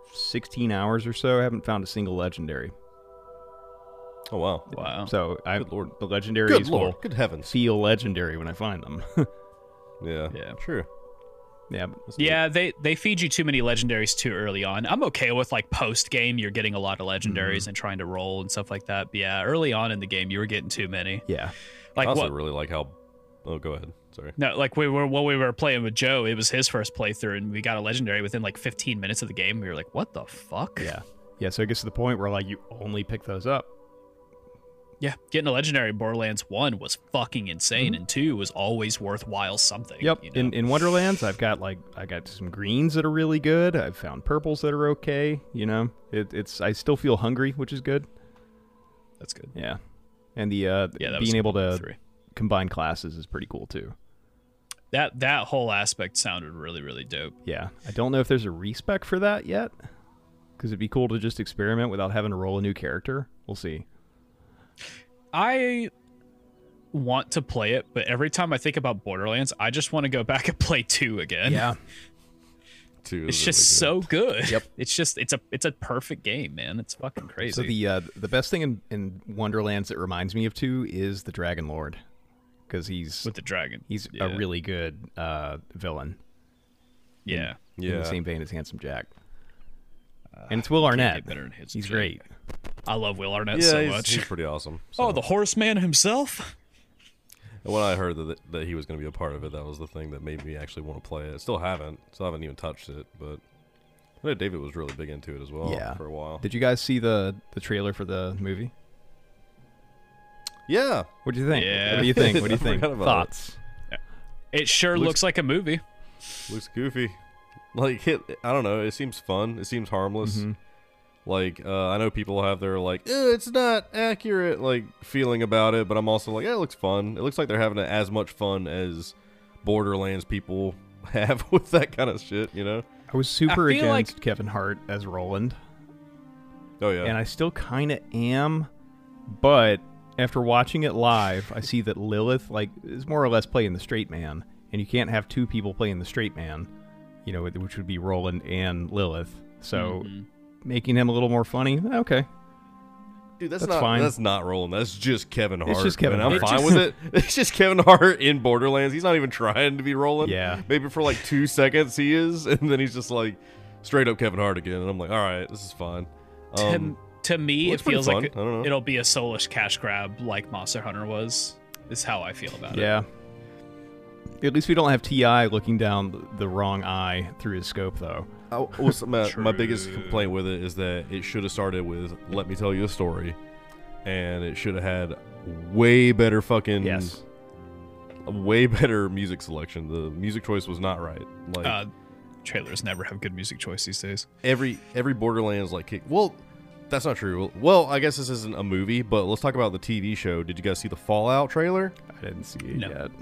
Speaker 4: sixteen hours or so. I haven't found a single legendary.
Speaker 2: Oh wow.
Speaker 3: Wow.
Speaker 4: So I
Speaker 2: Good lord.
Speaker 4: the legendaries
Speaker 2: Good lord.
Speaker 4: will
Speaker 2: Good heavens.
Speaker 4: feel legendary when I find them.
Speaker 2: Yeah.
Speaker 3: Yeah.
Speaker 2: True.
Speaker 4: yeah. but-
Speaker 2: That's neat.
Speaker 3: Yeah, they they feed you too many legendaries too early on. I'm okay with like post game, you're getting a lot of legendaries
Speaker 2: Mm-hmm.
Speaker 3: and trying to roll and stuff like that. But yeah, early on in the game, you were getting too many.
Speaker 4: Yeah.
Speaker 2: I
Speaker 3: Like
Speaker 2: also
Speaker 3: what?
Speaker 2: really like how. Oh, go ahead. Sorry.
Speaker 3: No, like we were when we were playing with Joe. It was his first playthrough, and we got a legendary within like fifteen minutes of the game. We were like, "What the fuck?"
Speaker 4: Yeah. Yeah. So it gets to the point where like you only pick those up.
Speaker 3: Yeah, getting a legendary in Borderlands one was fucking insane, and two was always worthwhile something.
Speaker 4: Yep.
Speaker 3: You know?
Speaker 4: In in Wonderlands, I've got like I got some greens that are really good. I've found purples that are okay. You know, it, it's I still feel hungry, which is good.
Speaker 3: That's good.
Speaker 4: Yeah. And the uh,
Speaker 3: Yeah, that
Speaker 4: being
Speaker 3: was
Speaker 4: able to
Speaker 3: three.
Speaker 4: combine classes is pretty cool too.
Speaker 3: That that whole aspect sounded really really dope.
Speaker 4: Yeah. I don't know if there's a respec for that yet, because it'd be cool to just experiment without having to roll a new character. We'll see.
Speaker 3: I want to play it, but every time I think about Borderlands, I just want to go back and play two again.
Speaker 4: Yeah.
Speaker 2: Two
Speaker 3: It's
Speaker 2: is
Speaker 3: just
Speaker 2: really
Speaker 3: so good.
Speaker 4: Yep.
Speaker 3: It's just it's a it's a perfect game, man. It's fucking crazy.
Speaker 4: So the uh, the best thing in, in Wonderlands that reminds me of two is the Dragon Lord, because he's
Speaker 3: with the dragon.
Speaker 4: he's
Speaker 3: yeah.
Speaker 4: a really good uh, villain.
Speaker 3: yeah.
Speaker 2: good.
Speaker 4: In
Speaker 2: Yeah.
Speaker 4: the same vein as Handsome Jack. and it's Will Arnett.
Speaker 3: get better than Handsome
Speaker 4: He's
Speaker 3: Jack.
Speaker 4: great.
Speaker 3: I love Will Arnett
Speaker 2: Yeah,
Speaker 3: so
Speaker 2: he's,
Speaker 3: much.
Speaker 2: he's pretty awesome.
Speaker 3: Oh,
Speaker 2: so.
Speaker 3: the Horseman himself.
Speaker 2: And when I heard that that he was going to be a part of it, that was the thing that made me actually want to play it. Still haven't, still haven't even touched it, but I know David was really big into it as well.
Speaker 4: Yeah.
Speaker 2: for a while.
Speaker 4: Did you guys see the the trailer for the movie?
Speaker 2: Yeah,
Speaker 4: What do you think?
Speaker 3: Yeah.
Speaker 4: What do you think? What do you
Speaker 2: I
Speaker 4: think?
Speaker 2: forgot about
Speaker 4: Thoughts?
Speaker 3: It sure
Speaker 2: Looks-
Speaker 3: looks, like a movie.
Speaker 2: looks goofy. Like it, I don't know. It seems fun. It seems harmless.
Speaker 4: Mhm.
Speaker 2: Like uh, I know people have their like, eh, it's not accurate like feeling about it, but I'm also like, yeah, it looks fun. It looks like they're having as much fun as Borderlands people have with that kind of shit, you know?
Speaker 4: I was super
Speaker 3: I feel
Speaker 4: against
Speaker 3: like-
Speaker 4: Kevin Hart as Roland,
Speaker 2: Oh yeah.
Speaker 4: and I still kind of am, but after watching it live, I see that Lilith like is more or less playing the straight man, and you can't have two people playing the straight man, you know, which would be Roland and Lilith. So
Speaker 3: Mhm.
Speaker 4: making him a little more funny, okay.
Speaker 2: Dude, that's,
Speaker 4: That's
Speaker 2: not
Speaker 4: fine.
Speaker 2: that's not Roland. That's just Kevin Hart.
Speaker 4: just Kevin
Speaker 2: and I'm
Speaker 4: Hart.
Speaker 2: fine with it. It's just Kevin Hart in Borderlands. He's not even trying to be Roland.
Speaker 4: Yeah.
Speaker 2: Maybe for like two seconds he is, and then he's just like straight up Kevin Hart again. And I'm like, all right, this is fine. Um,
Speaker 3: to, to me, it
Speaker 2: looks pretty
Speaker 3: feels
Speaker 2: fun.
Speaker 3: like
Speaker 2: I don't know.
Speaker 3: it'll be a soulish cash grab like Monster Hunter was. Is how I feel about it.
Speaker 4: Yeah. At least we don't have T I looking down the- the wrong eye through his scope, though.
Speaker 2: I, was, my, my biggest
Speaker 3: True.
Speaker 2: complaint with it is that it should have started with "Let me tell you a story," and it should have had way better fucking
Speaker 4: Yes.
Speaker 2: a way better music selection. The music choice was not right. Like
Speaker 3: Uh, trailers never have good music choice these days.
Speaker 2: every every Borderlands like kick. Well, that's not true. Well, I guess this isn't a movie, but let's talk about the T V show. Did you guys see the Fallout trailer?
Speaker 4: I didn't see it
Speaker 3: No.
Speaker 4: yet.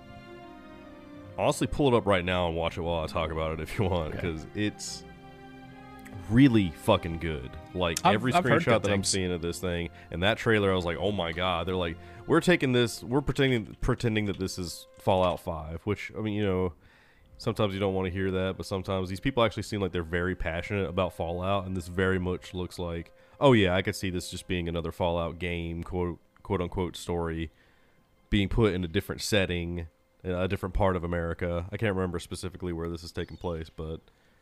Speaker 2: Honestly, pull it up right now and watch it while I talk about it if you want,
Speaker 4: Okay.
Speaker 2: because it's really fucking good. Like
Speaker 3: I've-
Speaker 2: every
Speaker 3: I've heard
Speaker 2: screenshot
Speaker 3: good
Speaker 2: that I'm
Speaker 3: things.
Speaker 2: seeing of this thing and that trailer, I was like, oh my god. They're like, we're taking this, we're pretending pretending that this is Fallout five, which I mean, you know, sometimes you don't want to hear that, but sometimes these people actually seem like they're very passionate about Fallout, and this very much looks like, oh yeah, I could see this just being another Fallout game, quote quote unquote story, being put in a different setting, in a different part of America. I can't remember specifically where this is taking place, but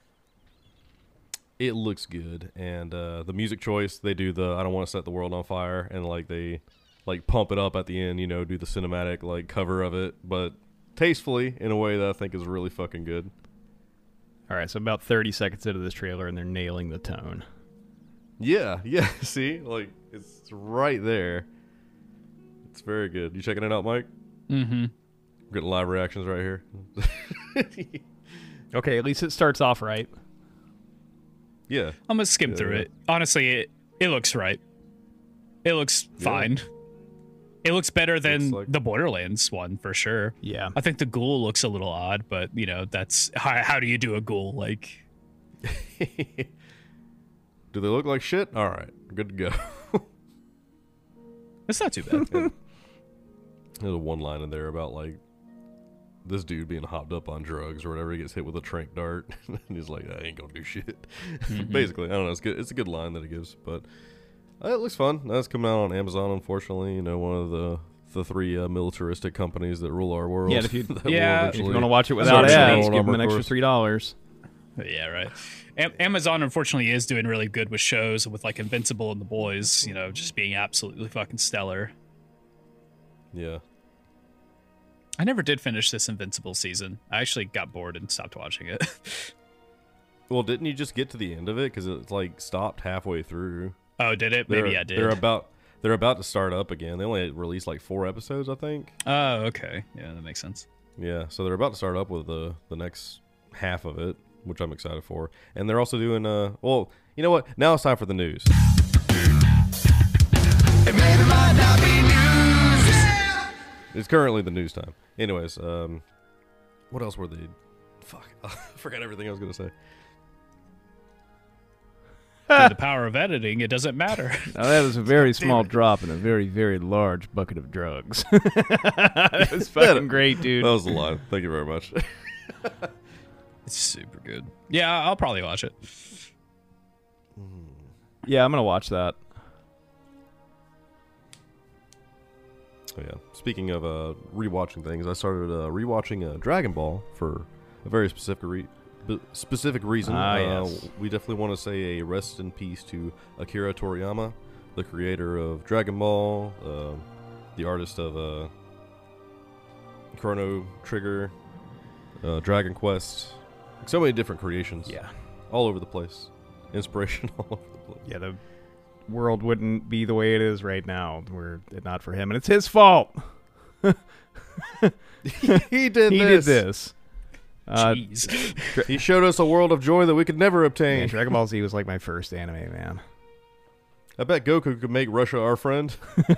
Speaker 2: it looks good. And uh, the music choice, they do the I don't want to set the world on fire, and like they like pump it up at the end, you know, do the cinematic like cover of it, but tastefully in a way that I think is really fucking good.
Speaker 4: All right, so about thirty seconds into this trailer, and they're nailing the tone.
Speaker 2: Yeah, yeah, see? Like it's right there. It's very good. You checking it out, Mike?
Speaker 3: Mm-hmm.
Speaker 2: We're getting live reactions right here.
Speaker 4: Okay, at least it starts off right.
Speaker 2: Yeah.
Speaker 3: I'm gonna skim
Speaker 2: Yeah.
Speaker 3: through it. Honestly, it it looks right. It looks
Speaker 2: Yeah.
Speaker 3: fine. It looks better than
Speaker 2: Looks like-
Speaker 3: the Borderlands one for sure.
Speaker 4: Yeah.
Speaker 3: I think the ghoul looks a little odd, but you know that's how, how do you do a ghoul? Like
Speaker 2: Do they look like shit? All right, good to go.
Speaker 3: it's not too bad.
Speaker 2: There's a one line in there about like this dude being hopped up on drugs or whatever. He gets hit with a trank dart, and he's like, "I ain't gonna do shit."
Speaker 3: Mm-hmm.
Speaker 2: Basically, I don't know. It's good. It's a good line that he gives, but uh, it looks fun. That's coming out on Amazon. Unfortunately, you know, one of the the three uh, militaristic companies that rule our world.
Speaker 4: Yeah, if you-
Speaker 2: that will
Speaker 3: Yeah.
Speaker 4: If you
Speaker 2: eventually
Speaker 4: want to watch it without
Speaker 2: start
Speaker 4: ads,
Speaker 2: showing
Speaker 4: give
Speaker 2: on
Speaker 4: them an
Speaker 2: Armored
Speaker 4: extra
Speaker 2: Course.
Speaker 4: three dollars.
Speaker 3: Yeah, right. Am- Amazon unfortunately is doing really good with shows, with like Invincible and The Boys. You know, just being absolutely fucking stellar.
Speaker 2: Yeah.
Speaker 3: I never did finish this Invincible season. I actually got bored and stopped watching it.
Speaker 2: Well, didn't you just get to the end of it because it's like stopped halfway through?
Speaker 3: Oh, did it?
Speaker 2: They're,
Speaker 3: Maybe I did.
Speaker 2: They're about they're about to start up again. They only released like four episodes, I think.
Speaker 3: Oh, okay. Yeah, that makes sense.
Speaker 2: Yeah, so they're about to start up with the the next half of it, which I'm excited for. And they're also doing uh well, you know what? Now it's time for the news. It's currently the news time. Anyways, um what else were they fuck I forgot everything I was gonna say.
Speaker 3: Through the power of editing, it doesn't matter.
Speaker 5: Now that was a very small drop in a very, very large bucket of drugs. That was fucking great, dude.
Speaker 2: That was the line. Thank you very much.
Speaker 3: It's super good. Yeah, I'll probably watch it.
Speaker 4: Yeah, I'm gonna watch that.
Speaker 2: Oh yeah. Speaking of uh, rewatching things, I started uh, rewatching uh, Dragon Ball for a very specific re- b- specific reason.
Speaker 4: Ah,
Speaker 2: uh,
Speaker 4: yes.
Speaker 2: We definitely want to say a rest in peace to Akira Toriyama, the creator of Dragon Ball, uh, the artist of uh, Chrono Trigger, uh, Dragon Quest, so many different creations.
Speaker 4: Yeah.
Speaker 2: all over the place. Inspiration all over the place.
Speaker 4: Yeah, the world wouldn't be the way it is right now were it not for him, and it's his fault.
Speaker 2: He did
Speaker 4: he
Speaker 2: this.
Speaker 4: did this. Uh,
Speaker 3: Jeez.
Speaker 2: He showed us a world of joy that we could never obtain.
Speaker 4: man, Dragon Ball Z was like my first anime, man.
Speaker 2: I bet Goku could make Russia our friend.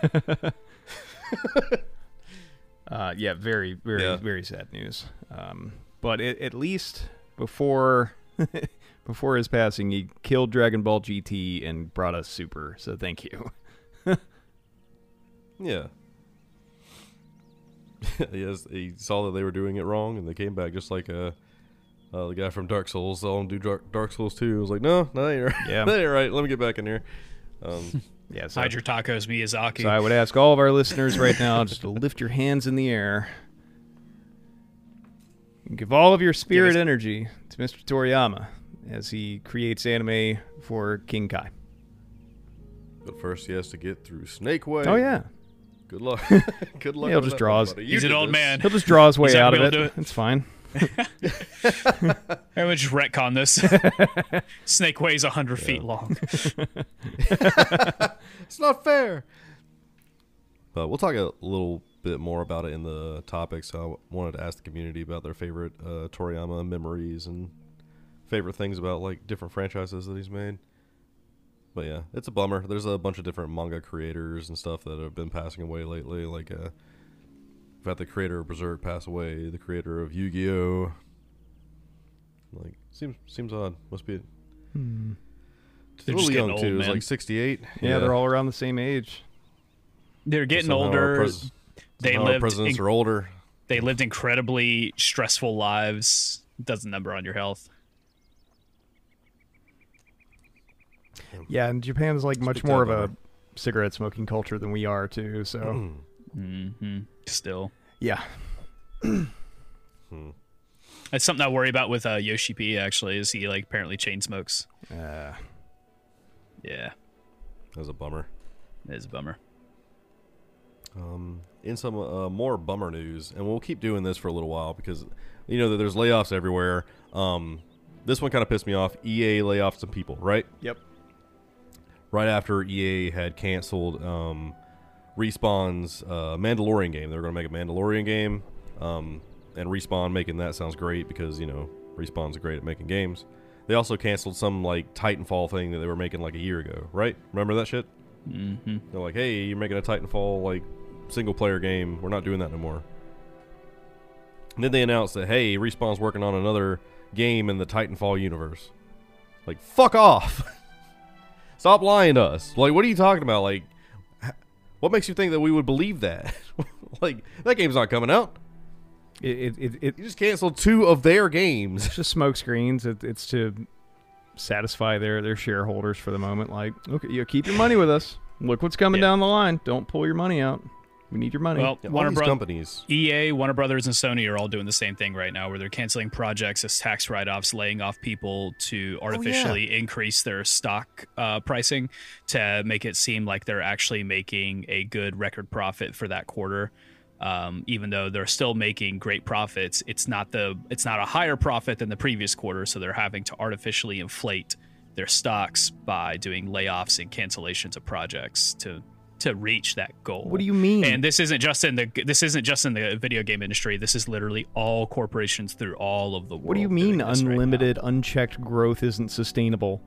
Speaker 4: Uh, yeah, very, very,
Speaker 2: Yeah.
Speaker 4: very sad news. Um, but it, at least before before his passing, he killed Dragon Ball G T and brought us Super. So thank you.
Speaker 2: Yeah. Yes, he saw that they were doing it wrong, and they came back just like uh, uh, the guy from Dark Souls. Saw him do Dark, Dark Souls two. I was like, no, no, that ain't right.
Speaker 4: Yeah.
Speaker 2: That ain't right. Let me get back in here. Um,
Speaker 4: Yeah, so,
Speaker 3: Hide your tacos, Miyazaki.
Speaker 4: so I would ask all of our listeners right now just to lift your hands in the air. And give all of your spirit
Speaker 3: us-
Speaker 4: energy to Mister Toriyama as he creates anime for King Kai.
Speaker 2: but first, he has to get through Snake Way.
Speaker 4: Oh, yeah.
Speaker 2: Good luck. Good luck.
Speaker 4: He'll
Speaker 2: with
Speaker 4: just
Speaker 2: that,
Speaker 4: draw his-
Speaker 2: buddy. You
Speaker 3: He's an
Speaker 2: did
Speaker 3: old
Speaker 2: this.
Speaker 3: man.
Speaker 4: He'll just draw his way
Speaker 3: He's not
Speaker 4: out of
Speaker 3: gonna
Speaker 4: it.
Speaker 3: be able to do it.
Speaker 4: It's fine.
Speaker 3: I'm gonna just retcon this. Snake weighs a hundred feet long.
Speaker 2: It's not fair. But we'll talk a little bit more about it in the topics. I wanted to ask the community about their favorite uh, Toriyama memories and favorite things about like different franchises that he's made. But yeah, it's a bummer. There's a bunch of different manga creators and stuff that have been passing away lately. Like, uh, we've had the creator of Berserk pass away, the creator of Yu-Gi-Oh. Like, seems seems odd. Must be.
Speaker 4: Hmm.
Speaker 3: They're
Speaker 2: Really
Speaker 3: just getting
Speaker 2: young
Speaker 3: old,
Speaker 2: too. It's
Speaker 3: man.
Speaker 2: like sixty-eight.
Speaker 4: Yeah, they're all around the same age.
Speaker 3: They're getting
Speaker 2: Somehow our
Speaker 3: older.
Speaker 2: pres-
Speaker 3: They
Speaker 2: somehow our
Speaker 3: lived
Speaker 2: presidents
Speaker 3: in-
Speaker 2: are older.
Speaker 3: They lived incredibly stressful lives. Doesn't number on your health.
Speaker 4: Yeah, and Japan's like much
Speaker 2: big
Speaker 4: more of
Speaker 2: time
Speaker 4: a
Speaker 2: bummer.
Speaker 4: cigarette smoking culture than we are too. So
Speaker 3: Mm-hmm. Still,
Speaker 4: yeah,
Speaker 3: that's something I worry about with uh, Yoshi P. Actually, is he like apparently chain smokes?
Speaker 4: uh,
Speaker 3: Yeah,
Speaker 2: That's a bummer.
Speaker 3: it is a bummer.
Speaker 2: Um, in some uh, more bummer news, and we'll keep doing this for a little while because you know that there's layoffs everywhere. Um, this one kind of pissed me off. E A lay off some people, right?
Speaker 4: yep.
Speaker 2: Right after E A had canceled um, Respawn's uh, Mandalorian game. They were going to make a Mandalorian game, um, and Respawn making that sounds great because, you know, Respawn's great at making games. They also canceled some, like, Titanfall thing that they were making, like, a year ago, right? Remember that shit?
Speaker 3: Mm-hmm.
Speaker 2: They're like, hey, you're making a Titanfall, like, single-player game. We're not doing that no more. And then they announced that, hey, Respawn's working on another game in the Titanfall universe. Like, fuck off! Stop lying to us. Like, what are you talking about? Like, h- what makes you think that we would believe that? Like, that game's not coming out.
Speaker 5: It, it, it, it
Speaker 2: You just canceled two of their games.
Speaker 5: it's just smoke screens. It, it's to satisfy their, their shareholders for the moment. Like, okay, you keep your money with us. Look what's coming
Speaker 3: Yeah.
Speaker 5: down the line. Don't pull your money out. We need your money.
Speaker 3: Well,
Speaker 2: Yeah, all
Speaker 3: Warner
Speaker 2: these
Speaker 3: Bros.
Speaker 2: companies.
Speaker 3: E A, Warner Brothers, and Sony are all doing the same thing right now, where they're canceling projects as tax write-offs, laying off people to artificially increase their stock uh, pricing to make it seem like they're actually making a good record profit for that quarter. Um, even though they're still making great profits, it's not the it's not a higher profit than the previous quarter, so they're having to artificially inflate their stocks by doing layoffs and cancellations of projects to to reach that goal.
Speaker 5: What do you mean?
Speaker 3: And this isn't just in the this isn't just in the video game industry. This is literally all corporations through all of the world.
Speaker 5: What do you mean
Speaker 3: doing this right now.
Speaker 5: unlimited, unchecked growth isn't sustainable?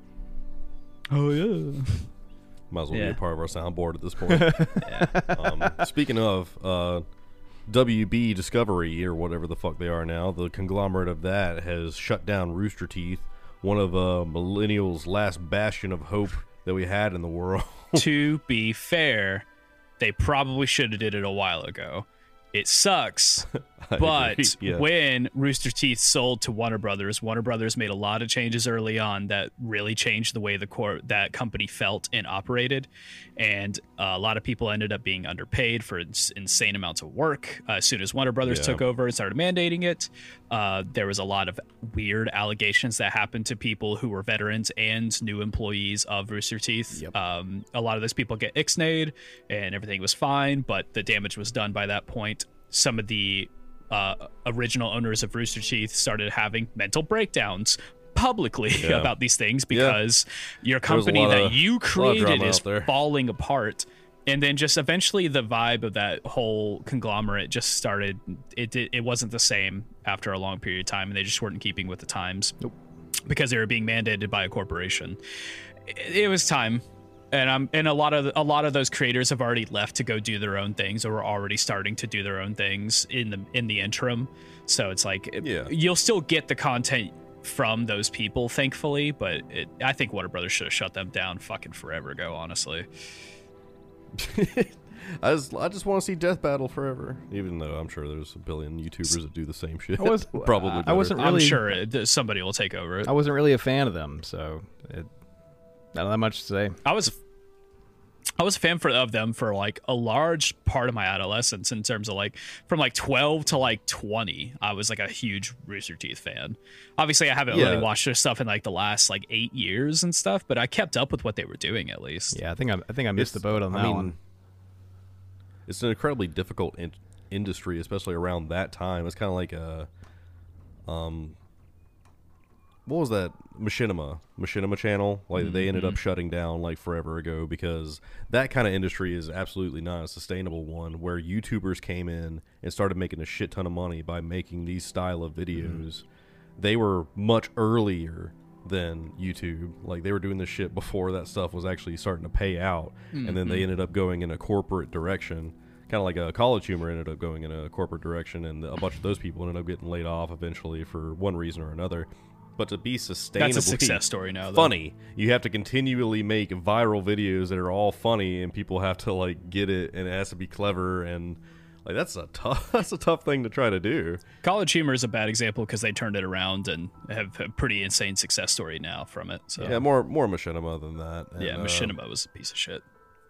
Speaker 3: Oh yeah.
Speaker 2: Might as well
Speaker 3: Yeah.
Speaker 2: be a part of our soundboard at this point. um, speaking of, uh, W B Discovery, or whatever the fuck they are now, the conglomerate of that has shut down Rooster Teeth, one of uh, millennials' last bastion of hope that we had in the world.
Speaker 3: To be fair, they probably should have did it a while ago. It sucks,
Speaker 2: I
Speaker 3: but
Speaker 2: agree, yeah.
Speaker 3: when Rooster Teeth sold to Warner Brothers, Warner Brothers made a lot of changes early on that really changed the way the core that company felt and operated, and uh, a lot of people ended up being underpaid for ins- insane amounts of work. Uh, as soon as Warner Brothers
Speaker 2: Yeah.
Speaker 3: took over and started mandating it, uh, there was a lot of weird allegations that happened to people who were veterans and new employees of Rooster Teeth.
Speaker 5: Yep.
Speaker 3: Um, a lot of those people get ixnayed, and everything was fine, but the damage was done by that point. Some of the uh, original owners of Rooster Teeth started having mental breakdowns publicly
Speaker 2: Yeah.
Speaker 3: about these things because your
Speaker 2: There was a
Speaker 3: company
Speaker 2: lot
Speaker 3: that
Speaker 2: of-
Speaker 3: you
Speaker 2: lot of
Speaker 3: created
Speaker 2: drama
Speaker 3: is
Speaker 2: out there.
Speaker 3: falling apart. And then just eventually the vibe of that whole conglomerate just started. It did, it wasn't the same after a long period of time, and they just weren't in keeping with the times because they were being mandated by a corporation. It, it was time. And I'm and a lot of a lot of those creators have already left to go do their own things, or are already starting to do their own things in the in the interim. So it's like
Speaker 2: Yeah.
Speaker 3: you'll still get the content from those people, thankfully. But it, I think Warner Brothers should have shut them down fucking forever ago. Honestly,
Speaker 2: I just, I just want to see Death Battle forever. Even though I'm sure there's a billion YouTubers that do the same shit.
Speaker 5: I was-
Speaker 2: probably.
Speaker 5: I
Speaker 2: better.
Speaker 5: wasn't
Speaker 3: I'm
Speaker 5: really-
Speaker 3: sure it, somebody will take over it.
Speaker 5: I wasn't really a fan of them, so it, not that much to say.
Speaker 3: I was I was a fan for, of them for like a large part of my adolescence, in terms of like from like twelve to like twenty. I was like a huge Rooster Teeth fan. Obviously, I haven't
Speaker 2: Yeah.
Speaker 3: really watched their stuff in like the last like eight years and stuff, but I kept up with what they were doing at least.
Speaker 5: Yeah, I think I, I think I missed the
Speaker 2: It's-
Speaker 5: boat on that
Speaker 2: I mean,
Speaker 5: one.
Speaker 2: It's an incredibly difficult in- industry, especially around that time. It's kind of like a, um, what was that Machinima Machinima channel? Like they ended up shutting down like forever ago because that kind of industry is absolutely not a sustainable one. Where YouTubers came in and started making a shit ton of money by making these style of videos. They were much earlier than YouTube. Like they were doing this shit before that stuff was actually starting to pay out, and then they ended up going in a corporate direction. Kind of like a College Humor ended up going in a corporate direction, and a bunch of those people ended up getting laid off eventually for one reason or another. But to be sustainably
Speaker 3: That's a success story now, though.
Speaker 2: funny, you have to continually make viral videos that are all funny, and people have to like get it, and it has to be clever, and like that's a tough that's a tough thing to try to do.
Speaker 3: College Humor is a bad example because they turned it around and have a pretty insane success story now from it. So
Speaker 2: Yeah, more more Machinima than that. And,
Speaker 3: yeah,
Speaker 2: uh,
Speaker 3: Machinima was a piece of shit.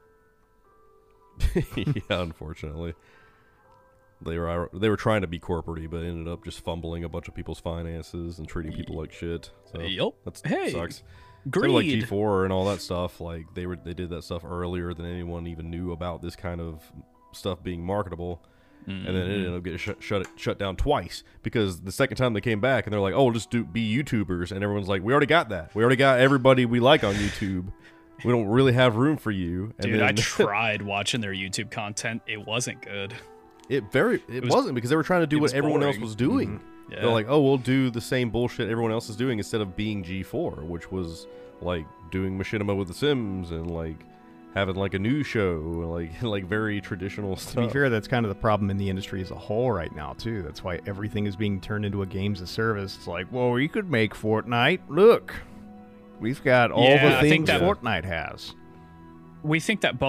Speaker 2: yeah, unfortunately, they were they were trying to be corporate, but ended up just fumbling a bunch of people's finances and treating people like shit. So
Speaker 3: Yup.
Speaker 2: that's
Speaker 3: Hey,
Speaker 2: sucks.
Speaker 3: Greed.
Speaker 2: Same with like G four and all that stuff. Like they were they did that stuff earlier than anyone even knew about this kind of stuff being marketable. And then it ended up getting shut shut, shut down twice because the second time they came back and they're like, "Oh, we'll just do be YouTubers," and everyone's like, "We already got that. We already got everybody we like on YouTube. We don't really have room for you." And
Speaker 3: Dude,
Speaker 2: then
Speaker 3: I tried watching their YouTube content. It wasn't good.
Speaker 2: it very it,
Speaker 3: was-
Speaker 2: wasn't because they were trying to do
Speaker 3: it
Speaker 2: what
Speaker 3: was
Speaker 2: everyone else
Speaker 3: boring.
Speaker 2: was doing.
Speaker 3: Yeah.
Speaker 2: They're like, "Oh, we'll do the same bullshit everyone else is doing instead of being G four," which was like doing Machinima with The Sims and like having like a news show, like like very traditional
Speaker 5: To
Speaker 2: stuff.
Speaker 5: be fair, that's kind of the problem in the industry as a whole right now, too. That's why everything is being turned into a games of service. It's like, well, we could make Fortnite. Look, we've got all
Speaker 3: Yeah,
Speaker 5: the
Speaker 3: I think
Speaker 5: things
Speaker 3: that-
Speaker 5: Fortnite has.
Speaker 3: We think that bubble's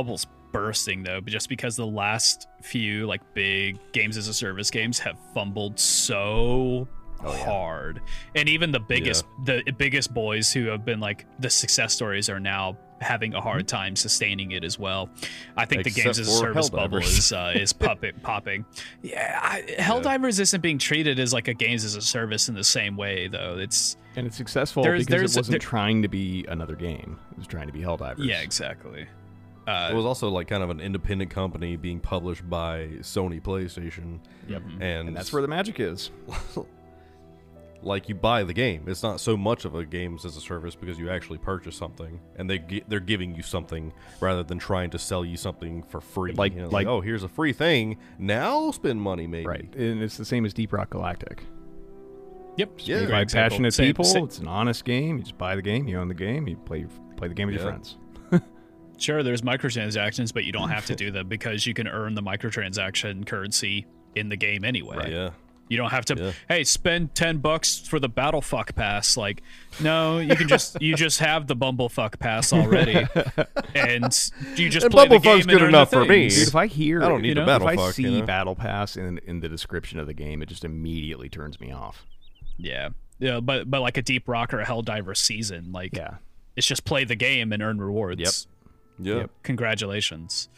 Speaker 3: bursting though, but just because the last few like big games as a service games have fumbled so
Speaker 5: Oh, yeah.
Speaker 3: hard, and even the biggest the biggest boys who have been like the success stories are now having a hard time sustaining it as well. I think the
Speaker 2: Except
Speaker 3: games as a
Speaker 2: for
Speaker 3: service bubble
Speaker 2: Helldivers.
Speaker 3: is uh, is popping popping. Yeah, I, Helldivers isn't being treated as like a games as a service in the same way though. It's
Speaker 5: And it's successful
Speaker 3: There's-
Speaker 5: because
Speaker 3: there's-
Speaker 5: it wasn't
Speaker 3: there-
Speaker 5: trying to be another game. It was trying to be Helldivers.
Speaker 3: yeah, exactly. Uh,
Speaker 2: It was also like kind of an independent company being published by Sony PlayStation.
Speaker 5: Yep.
Speaker 2: And,
Speaker 5: And that's where the magic is.
Speaker 2: like you buy the game. It's not so much of a games as a service because you actually purchase something and they gi- they're giving you something rather than trying to sell you something for free.
Speaker 5: Like-
Speaker 2: You know,
Speaker 5: like-
Speaker 2: oh, here's a free thing. Now spend money, maybe.
Speaker 5: Right. And it's the same as Deep Rock Galactic.
Speaker 3: yep.
Speaker 2: Yeah.
Speaker 3: great
Speaker 5: By
Speaker 3: example.
Speaker 5: passionate
Speaker 3: Same-
Speaker 5: people,
Speaker 3: same-
Speaker 5: it's an honest game. You just buy the game, you own the game, you play play the game with your
Speaker 2: Yeah.
Speaker 5: friends.
Speaker 3: Sure, there's microtransactions, but you don't have to do them because you can earn the microtransaction currency in the game anyway.
Speaker 2: Yeah.
Speaker 3: You don't have to,
Speaker 2: Yeah.
Speaker 3: hey, spend ten bucks for the Battlefuck pass. Like, no, you can just you just have the Bumblefuck pass already, and you just
Speaker 2: And
Speaker 3: play the
Speaker 2: Bumblefuck's
Speaker 3: game and
Speaker 2: good
Speaker 3: earn
Speaker 2: enough
Speaker 3: the
Speaker 2: for me.
Speaker 3: things.
Speaker 5: Dude, if I hear
Speaker 2: I don't need
Speaker 3: you
Speaker 2: the
Speaker 3: know,
Speaker 2: battle
Speaker 5: if I
Speaker 2: fuck,
Speaker 5: see
Speaker 2: you know?
Speaker 5: Battle Pass in in the description of the game, it just immediately turns me off.
Speaker 3: Yeah, yeah, but but like a Deep Rock or a Helldiver season, like
Speaker 5: Yeah.
Speaker 3: it's just play the game and earn rewards.
Speaker 5: Yep.
Speaker 2: Yeah.
Speaker 5: Yep.
Speaker 3: Congratulations,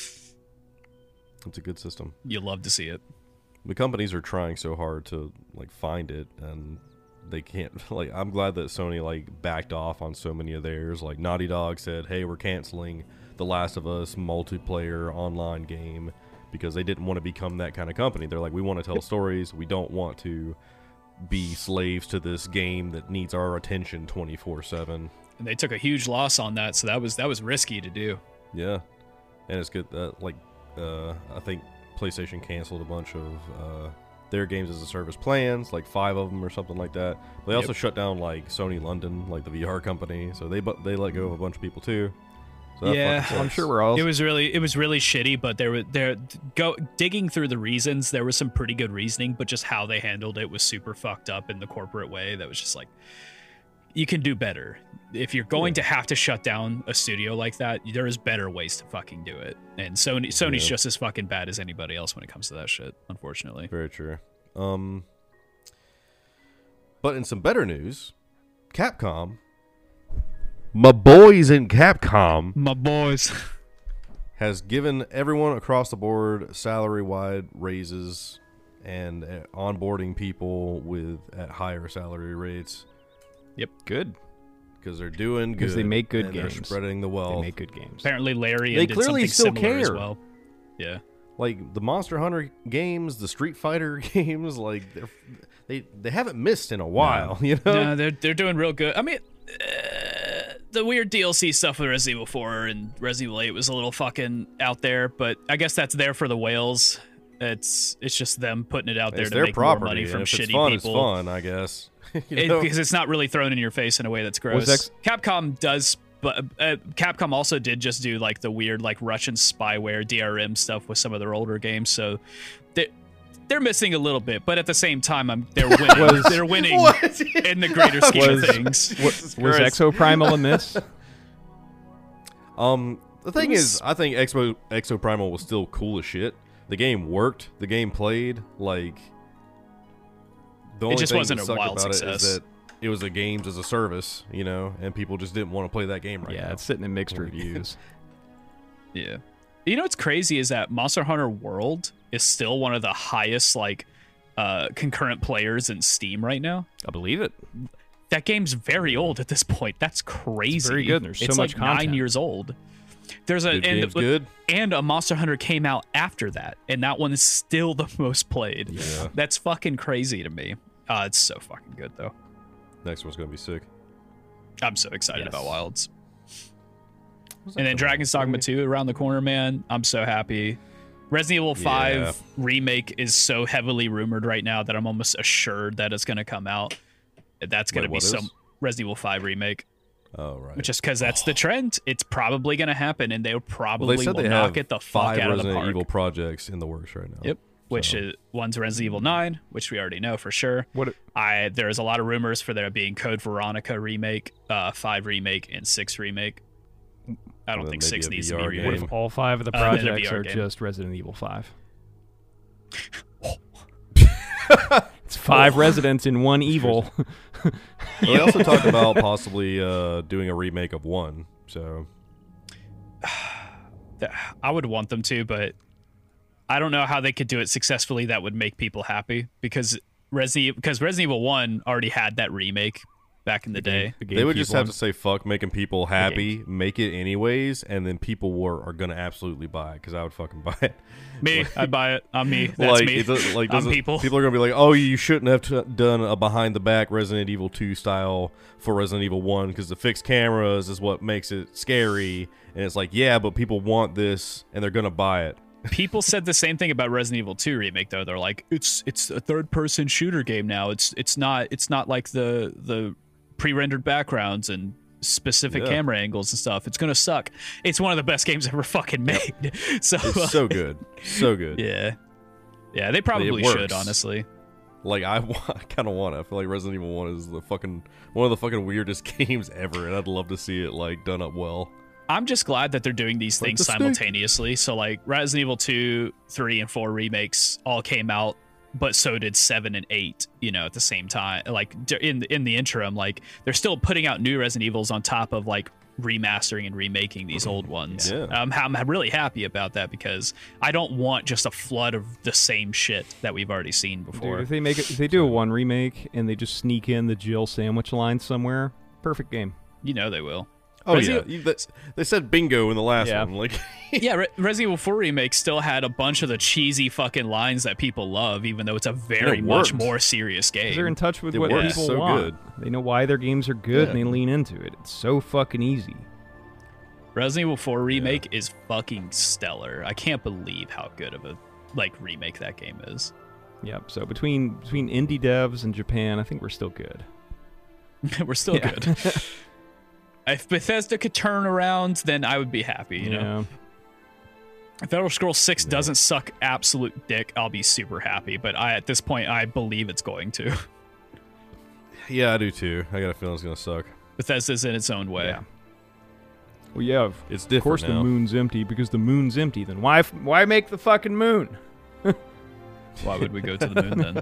Speaker 2: It's a good system.
Speaker 3: you love to see it.
Speaker 2: The companies are trying so hard to like find it and they can't like I'm glad that Sony like backed off on so many of theirs. Like Naughty Dog said, hey, we're canceling the Last of Us multiplayer online game because they didn't want to become that kind of company. They're like, we want to tell stories, we don't want to be slaves to this game that needs our attention twenty-four seven.
Speaker 3: And they took a huge loss on that, so that was that was risky to do.
Speaker 2: Yeah, and it's good that like uh, I think PlayStation canceled a bunch of uh, their games as a service plans, like five of them or something like that. They also
Speaker 3: Yep.
Speaker 2: shut down like Sony London, like the V R company, so they bu- they let go of a bunch of people too. So that
Speaker 3: Yeah.
Speaker 2: fucking
Speaker 5: I'm
Speaker 2: sucks.
Speaker 5: sure we're all
Speaker 3: It was really it was really shitty, but there were there go digging through the reasons, there was some pretty good reasoning, but just how they handled it was super fucked up in the corporate way. That was just like, you can do better. If you're going to have to shut down a studio like that, there is better ways to fucking do it. And Sony Sony's
Speaker 2: Yeah.
Speaker 3: just as fucking bad as anybody else when it comes to that shit, unfortunately.
Speaker 2: Very true. Um, but in some better news, Capcom, my boys in Capcom,
Speaker 3: My boys.
Speaker 2: has given everyone across the board salary-wide raises and uh, onboarding people with at higher salary rates
Speaker 5: good.
Speaker 2: because they're doing good.
Speaker 5: 'Cause they make good
Speaker 2: and
Speaker 5: games.
Speaker 2: They're spreading the
Speaker 5: They
Speaker 2: wealth.
Speaker 5: make good games.
Speaker 3: Apparently Larry
Speaker 2: They
Speaker 3: did
Speaker 2: clearly
Speaker 3: something
Speaker 2: still
Speaker 3: similar as
Speaker 2: care.
Speaker 3: well. Yeah.
Speaker 2: Like the Monster Hunter games, the Street Fighter games, like they're, they they haven't missed in a while. You know,
Speaker 3: No, they're they're doing real good. I mean, uh, the weird D L C stuff with Resident Evil four and Resident Evil eight was a little fucking out there, but I guess that's there for the whales. It's it's just them putting it out there
Speaker 2: it's
Speaker 3: to
Speaker 2: their
Speaker 3: make
Speaker 2: property.
Speaker 3: more money
Speaker 2: and
Speaker 3: from
Speaker 2: if
Speaker 3: shitty
Speaker 2: it's fun,
Speaker 3: people.
Speaker 2: it's fun, I guess. you
Speaker 3: It-
Speaker 2: know?
Speaker 3: because it's not really thrown in your face in a way that's gross.
Speaker 5: ex-
Speaker 3: Capcom does, but uh, Capcom also did just do like the weird like Russian spyware D R M stuff with some of their older games, so they they're missing a little bit. But at the same time, I'm they're winning.
Speaker 5: Was-
Speaker 3: they're winning in the greater scheme of
Speaker 5: Was-
Speaker 3: things.
Speaker 5: Was
Speaker 2: Christ.
Speaker 5: Exo Primal in this?
Speaker 2: Um, the thing
Speaker 3: was-
Speaker 2: is, I think Exo Exo Primal was still cool as shit. The game worked. The game played. Like the only
Speaker 3: just
Speaker 2: thing
Speaker 3: wasn't
Speaker 2: that
Speaker 3: a
Speaker 2: sucked
Speaker 3: wild
Speaker 2: about it
Speaker 3: success.
Speaker 2: is that it was a games as a service, you know, and people just didn't want to play that game right
Speaker 5: yeah,
Speaker 2: now.
Speaker 5: it's sitting in mixed reviews.
Speaker 3: Yeah. You know what's crazy is that Monster Hunter World is still one of the highest like uh concurrent players in Steam right now.
Speaker 5: I believe it.
Speaker 3: That game's very old at this point. That's crazy.
Speaker 5: very good, and there's so
Speaker 3: it's
Speaker 5: much
Speaker 3: like nine
Speaker 5: content.
Speaker 3: years old. There's a
Speaker 2: Good
Speaker 3: and,
Speaker 2: game's good.
Speaker 3: and a Monster Hunter came out after that, and that one is still the most played.
Speaker 2: Yeah.
Speaker 3: That's fucking crazy to me. Uh, it's so fucking good though.
Speaker 2: Next one's gonna be sick.
Speaker 3: I'm so excited
Speaker 5: Yes.
Speaker 3: about Wilds.
Speaker 2: What's
Speaker 3: And
Speaker 2: that
Speaker 3: then
Speaker 2: coming
Speaker 3: Dragon's
Speaker 2: out?
Speaker 3: Dogma two around the corner, man. I'm so happy. Resident Evil five
Speaker 2: Yeah.
Speaker 3: remake is so heavily rumored right now that I'm almost assured that it's going to come out. That's going to
Speaker 2: Wait,
Speaker 3: be
Speaker 2: what
Speaker 3: some
Speaker 2: is?
Speaker 3: Resident Evil five remake,
Speaker 2: Oh right.
Speaker 3: just because that's the trend. It's probably going to happen, and they
Speaker 2: well,
Speaker 3: probably
Speaker 2: they said
Speaker 3: will
Speaker 2: they
Speaker 3: knock
Speaker 2: have
Speaker 3: it the fuck
Speaker 2: five
Speaker 3: out of the
Speaker 2: Resident
Speaker 3: park.
Speaker 2: Evil projects in the works right now.
Speaker 3: Yep. Which
Speaker 2: So-
Speaker 3: is one's Resident Evil nine, which we already know for sure.
Speaker 5: What?
Speaker 3: I there's a lot of rumors for there being Code Veronica remake, uh, five remake, and six remake. I don't
Speaker 2: And then
Speaker 3: think
Speaker 2: maybe
Speaker 3: six
Speaker 2: a
Speaker 3: needs
Speaker 2: V R
Speaker 3: to be
Speaker 2: game.
Speaker 5: What
Speaker 3: remade.
Speaker 5: if all five of the
Speaker 3: Uh, then a
Speaker 5: projects
Speaker 3: V R
Speaker 5: are
Speaker 3: game.
Speaker 5: just Resident Evil five? It's five residents in one evil.
Speaker 2: Well, they also talked about possibly uh, doing a remake of one. So
Speaker 3: I would want them to, but I don't know how they could do it successfully that would make people happy because Resident because Resident Evil one already had that remake back in the day.
Speaker 5: The
Speaker 2: they would
Speaker 5: GameCube
Speaker 2: just
Speaker 5: one.
Speaker 2: have to say fuck making people happy, make it anyways, and then people were are gonna absolutely buy it because I would fucking buy it.
Speaker 3: Me, I'd buy it. I'm me. That's
Speaker 2: like,
Speaker 3: me.
Speaker 2: it does- like
Speaker 3: I'm
Speaker 2: doesn't-
Speaker 3: people.
Speaker 2: People are gonna be like, "Oh, you shouldn't have t- done a behind the back Resident Evil two style for Resident Evil one because the fixed cameras is what makes it scary." And it's like, yeah, but people want this and they're gonna buy it.
Speaker 3: People said the same thing about Resident Evil two remake though. They're like, it's it's a third person shooter game now. It's it's not it's not like the the pre-rendered backgrounds and specific
Speaker 2: Yeah.
Speaker 3: camera angles and stuff. It's gonna suck. It's one of the best games ever fucking made. So
Speaker 2: It's so good, so good.
Speaker 3: yeah, yeah, they probably
Speaker 2: It
Speaker 3: should
Speaker 2: works.
Speaker 3: honestly.
Speaker 2: Like I, wa- I kind of want it. I feel like Resident Evil one is the fucking one of the fucking weirdest games ever, and I'd love to see it like done up well.
Speaker 3: I'm just glad that they're doing these
Speaker 2: Like
Speaker 3: things
Speaker 2: the snake.
Speaker 3: simultaneously. So like Resident Evil two, three, and four remakes all came out, but so did seven and eight, you know, at the same time. Like d- in in the interim, like they're still putting out new Resident Evils on top of like remastering and remaking these old ones.
Speaker 2: Yeah.
Speaker 3: Um, I'm, I'm really happy about that because I don't want just a flood of the same shit that we've already seen before.
Speaker 5: Dude, if they make it, if they do a one remake and they just sneak in the Jill sandwich line somewhere, perfect game.
Speaker 3: You know they will.
Speaker 2: Oh
Speaker 3: Resident-
Speaker 2: yeah, you, that, they said bingo in the last
Speaker 5: Yeah.
Speaker 2: one. Like,
Speaker 3: Yeah, Re- Resident Evil four remake still had a bunch of the cheesy fucking lines that people love, even though it's a very
Speaker 2: it
Speaker 3: much
Speaker 2: worked.
Speaker 3: more serious
Speaker 5: 'Cause
Speaker 3: game.
Speaker 5: they're in touch with
Speaker 2: It
Speaker 5: what
Speaker 2: works
Speaker 5: people
Speaker 2: so
Speaker 5: want.
Speaker 2: good.
Speaker 5: They know why their games are good and
Speaker 2: Yeah.
Speaker 5: they lean into it. It's so fucking easy.
Speaker 3: Resident Evil four remake is fucking stellar. I can't believe how good of a like remake that game is.
Speaker 5: Yep. So between between indie devs and Japan, I think we're still good.
Speaker 3: We're still
Speaker 5: Yeah.
Speaker 3: good. If Bethesda could turn around, then I would be happy. You know, if Elder Scrolls six doesn't suck absolute dick, I'll be super happy. But I, at this point, I believe it's going to.
Speaker 2: yeah, I do too. I got a feeling it's gonna suck.
Speaker 3: Bethesda's in its own way.
Speaker 5: Yeah. Well, yeah. Of
Speaker 2: It's different
Speaker 5: course,
Speaker 2: now.
Speaker 5: the moon's empty because the moon's empty. Then why f- why make the fucking moon?
Speaker 3: Why would we go to the moon then?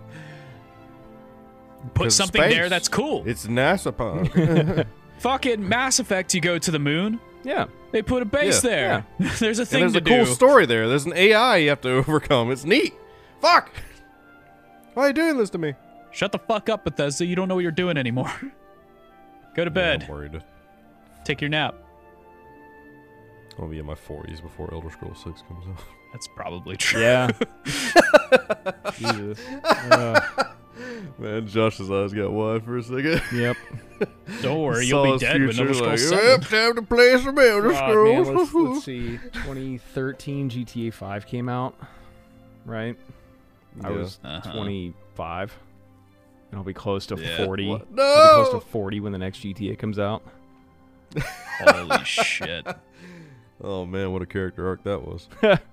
Speaker 3: Put
Speaker 2: 'Cause
Speaker 3: something
Speaker 2: space.
Speaker 3: there that's cool.
Speaker 2: It's NASA punk.
Speaker 3: Fucking Mass Effect, you go to the moon.
Speaker 5: Yeah.
Speaker 3: They put a base
Speaker 2: Yeah.
Speaker 3: there. There's a
Speaker 2: and
Speaker 3: thing
Speaker 2: there's
Speaker 3: to
Speaker 2: a cool
Speaker 3: do.
Speaker 2: story there. There's an A I you have to overcome. It's neat. Fuck. Why are you doing this to me?
Speaker 3: Shut the fuck up, Bethesda. You don't know what you're doing anymore. Go to bed.
Speaker 2: Yeah, I'm worried.
Speaker 3: Take your nap.
Speaker 2: I'll be in my forties before Elder Scrolls six comes out.
Speaker 3: That's probably true.
Speaker 5: Yeah. Jesus. Uh,
Speaker 2: Man, Josh's eyes got wide for a second.
Speaker 5: yep.
Speaker 3: Don't worry,
Speaker 2: Saw
Speaker 3: you'll be
Speaker 2: his
Speaker 3: dead when
Speaker 2: future,
Speaker 3: Elder Scrolls
Speaker 2: like,
Speaker 3: seven.
Speaker 2: Yep, time to play some Elder
Speaker 5: God, man,
Speaker 2: Scrolls.
Speaker 5: let's, let's see. twenty thirteen G T A five came out, right? I
Speaker 2: Yeah.
Speaker 5: was
Speaker 3: Uh-huh.
Speaker 5: twenty-five. And I'll be close to
Speaker 3: Yeah.
Speaker 5: forty.
Speaker 2: What?
Speaker 5: I'll be
Speaker 2: No.
Speaker 5: close to forty when the next G T A comes out.
Speaker 3: Holy shit.
Speaker 2: Oh man, what a character arc that was.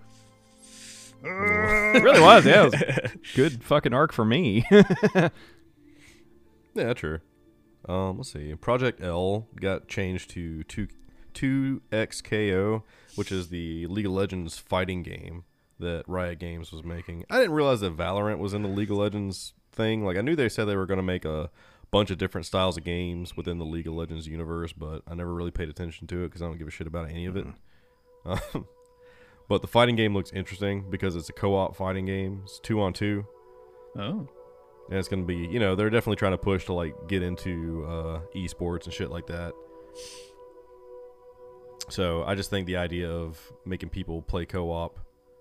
Speaker 5: It really was, yeah. It was good fucking arc for me.
Speaker 2: Yeah, true. Um, let's see. Project L got changed to two two X K O, which is the League of Legends fighting game that Riot Games was making. I didn't realize that Valorant was in the League of Legends thing. Like, I knew they said they were going to make a bunch of different styles of games within the League of Legends universe, but I never really paid attention to it because I don't give a shit about any of it. Um, but the fighting game looks interesting because it's a co-op fighting game. It's two on two.
Speaker 3: Oh.
Speaker 2: And it's going to be, you know, they're definitely trying to push to, like, get into uh, esports and shit like that. So I just think the idea of making people play co-op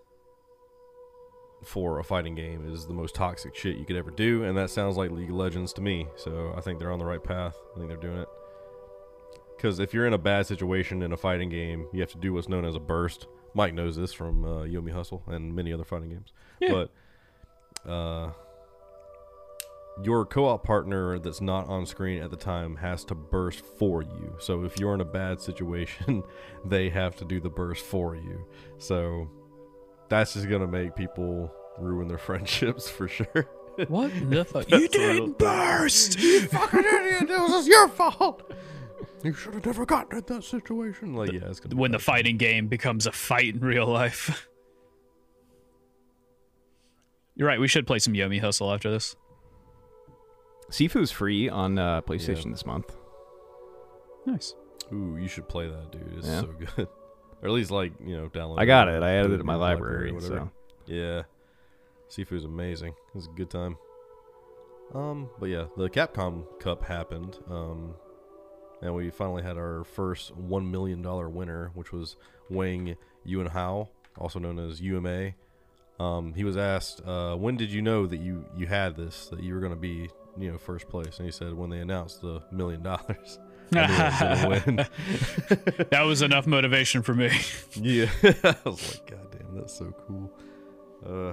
Speaker 2: for a fighting game is the most toxic shit you could ever do. And that sounds like League of Legends to me. So I think they're on the right path. I think they're doing it. Because if you're in a bad situation in a fighting game, you have to do what's known as a burst. Mike knows this from uh, Yomi Hustle and many other fighting games.
Speaker 3: Yeah.
Speaker 2: But... Uh, your co-op partner that's not on screen at the time has to burst for you. So if you're in a bad situation, they have to do the burst for you. So that's just going to make people ruin their friendships for sure.
Speaker 3: What the fuck? You didn't burst!
Speaker 2: You fucking idiot! This was your fault! You should have never gotten in that situation. Like, yeah, it's gonna be
Speaker 3: When the
Speaker 2: bad.
Speaker 3: fighting game becomes a fight in real life. You're right. We should play some Yomi Hustle after this.
Speaker 4: Sifu's free on uh, PlayStation
Speaker 2: Yeah.
Speaker 4: this month.
Speaker 3: Nice.
Speaker 2: Ooh, you should play that, dude. It's
Speaker 4: Yeah.
Speaker 2: so good. Or at least, like, you know, download
Speaker 4: I got
Speaker 2: or
Speaker 4: it. I added
Speaker 2: put
Speaker 4: it to my
Speaker 2: in your
Speaker 4: library.
Speaker 2: or whatever.
Speaker 4: So
Speaker 2: Yeah. Sifu's amazing. It was a good time. Um, but yeah, the Capcom Cup happened. Um, and we finally had our first one million dollar winner, which was Wang Yuanhao, also known as U M A. Um, he was asked, uh, when did you know that you, you had this, that you were going to be, you know, first place? And he said, when they announced the million dollars. I knew I was gonna win.
Speaker 3: That was enough motivation for me.
Speaker 2: Yeah. I was like, God damn, that's so cool. Uh,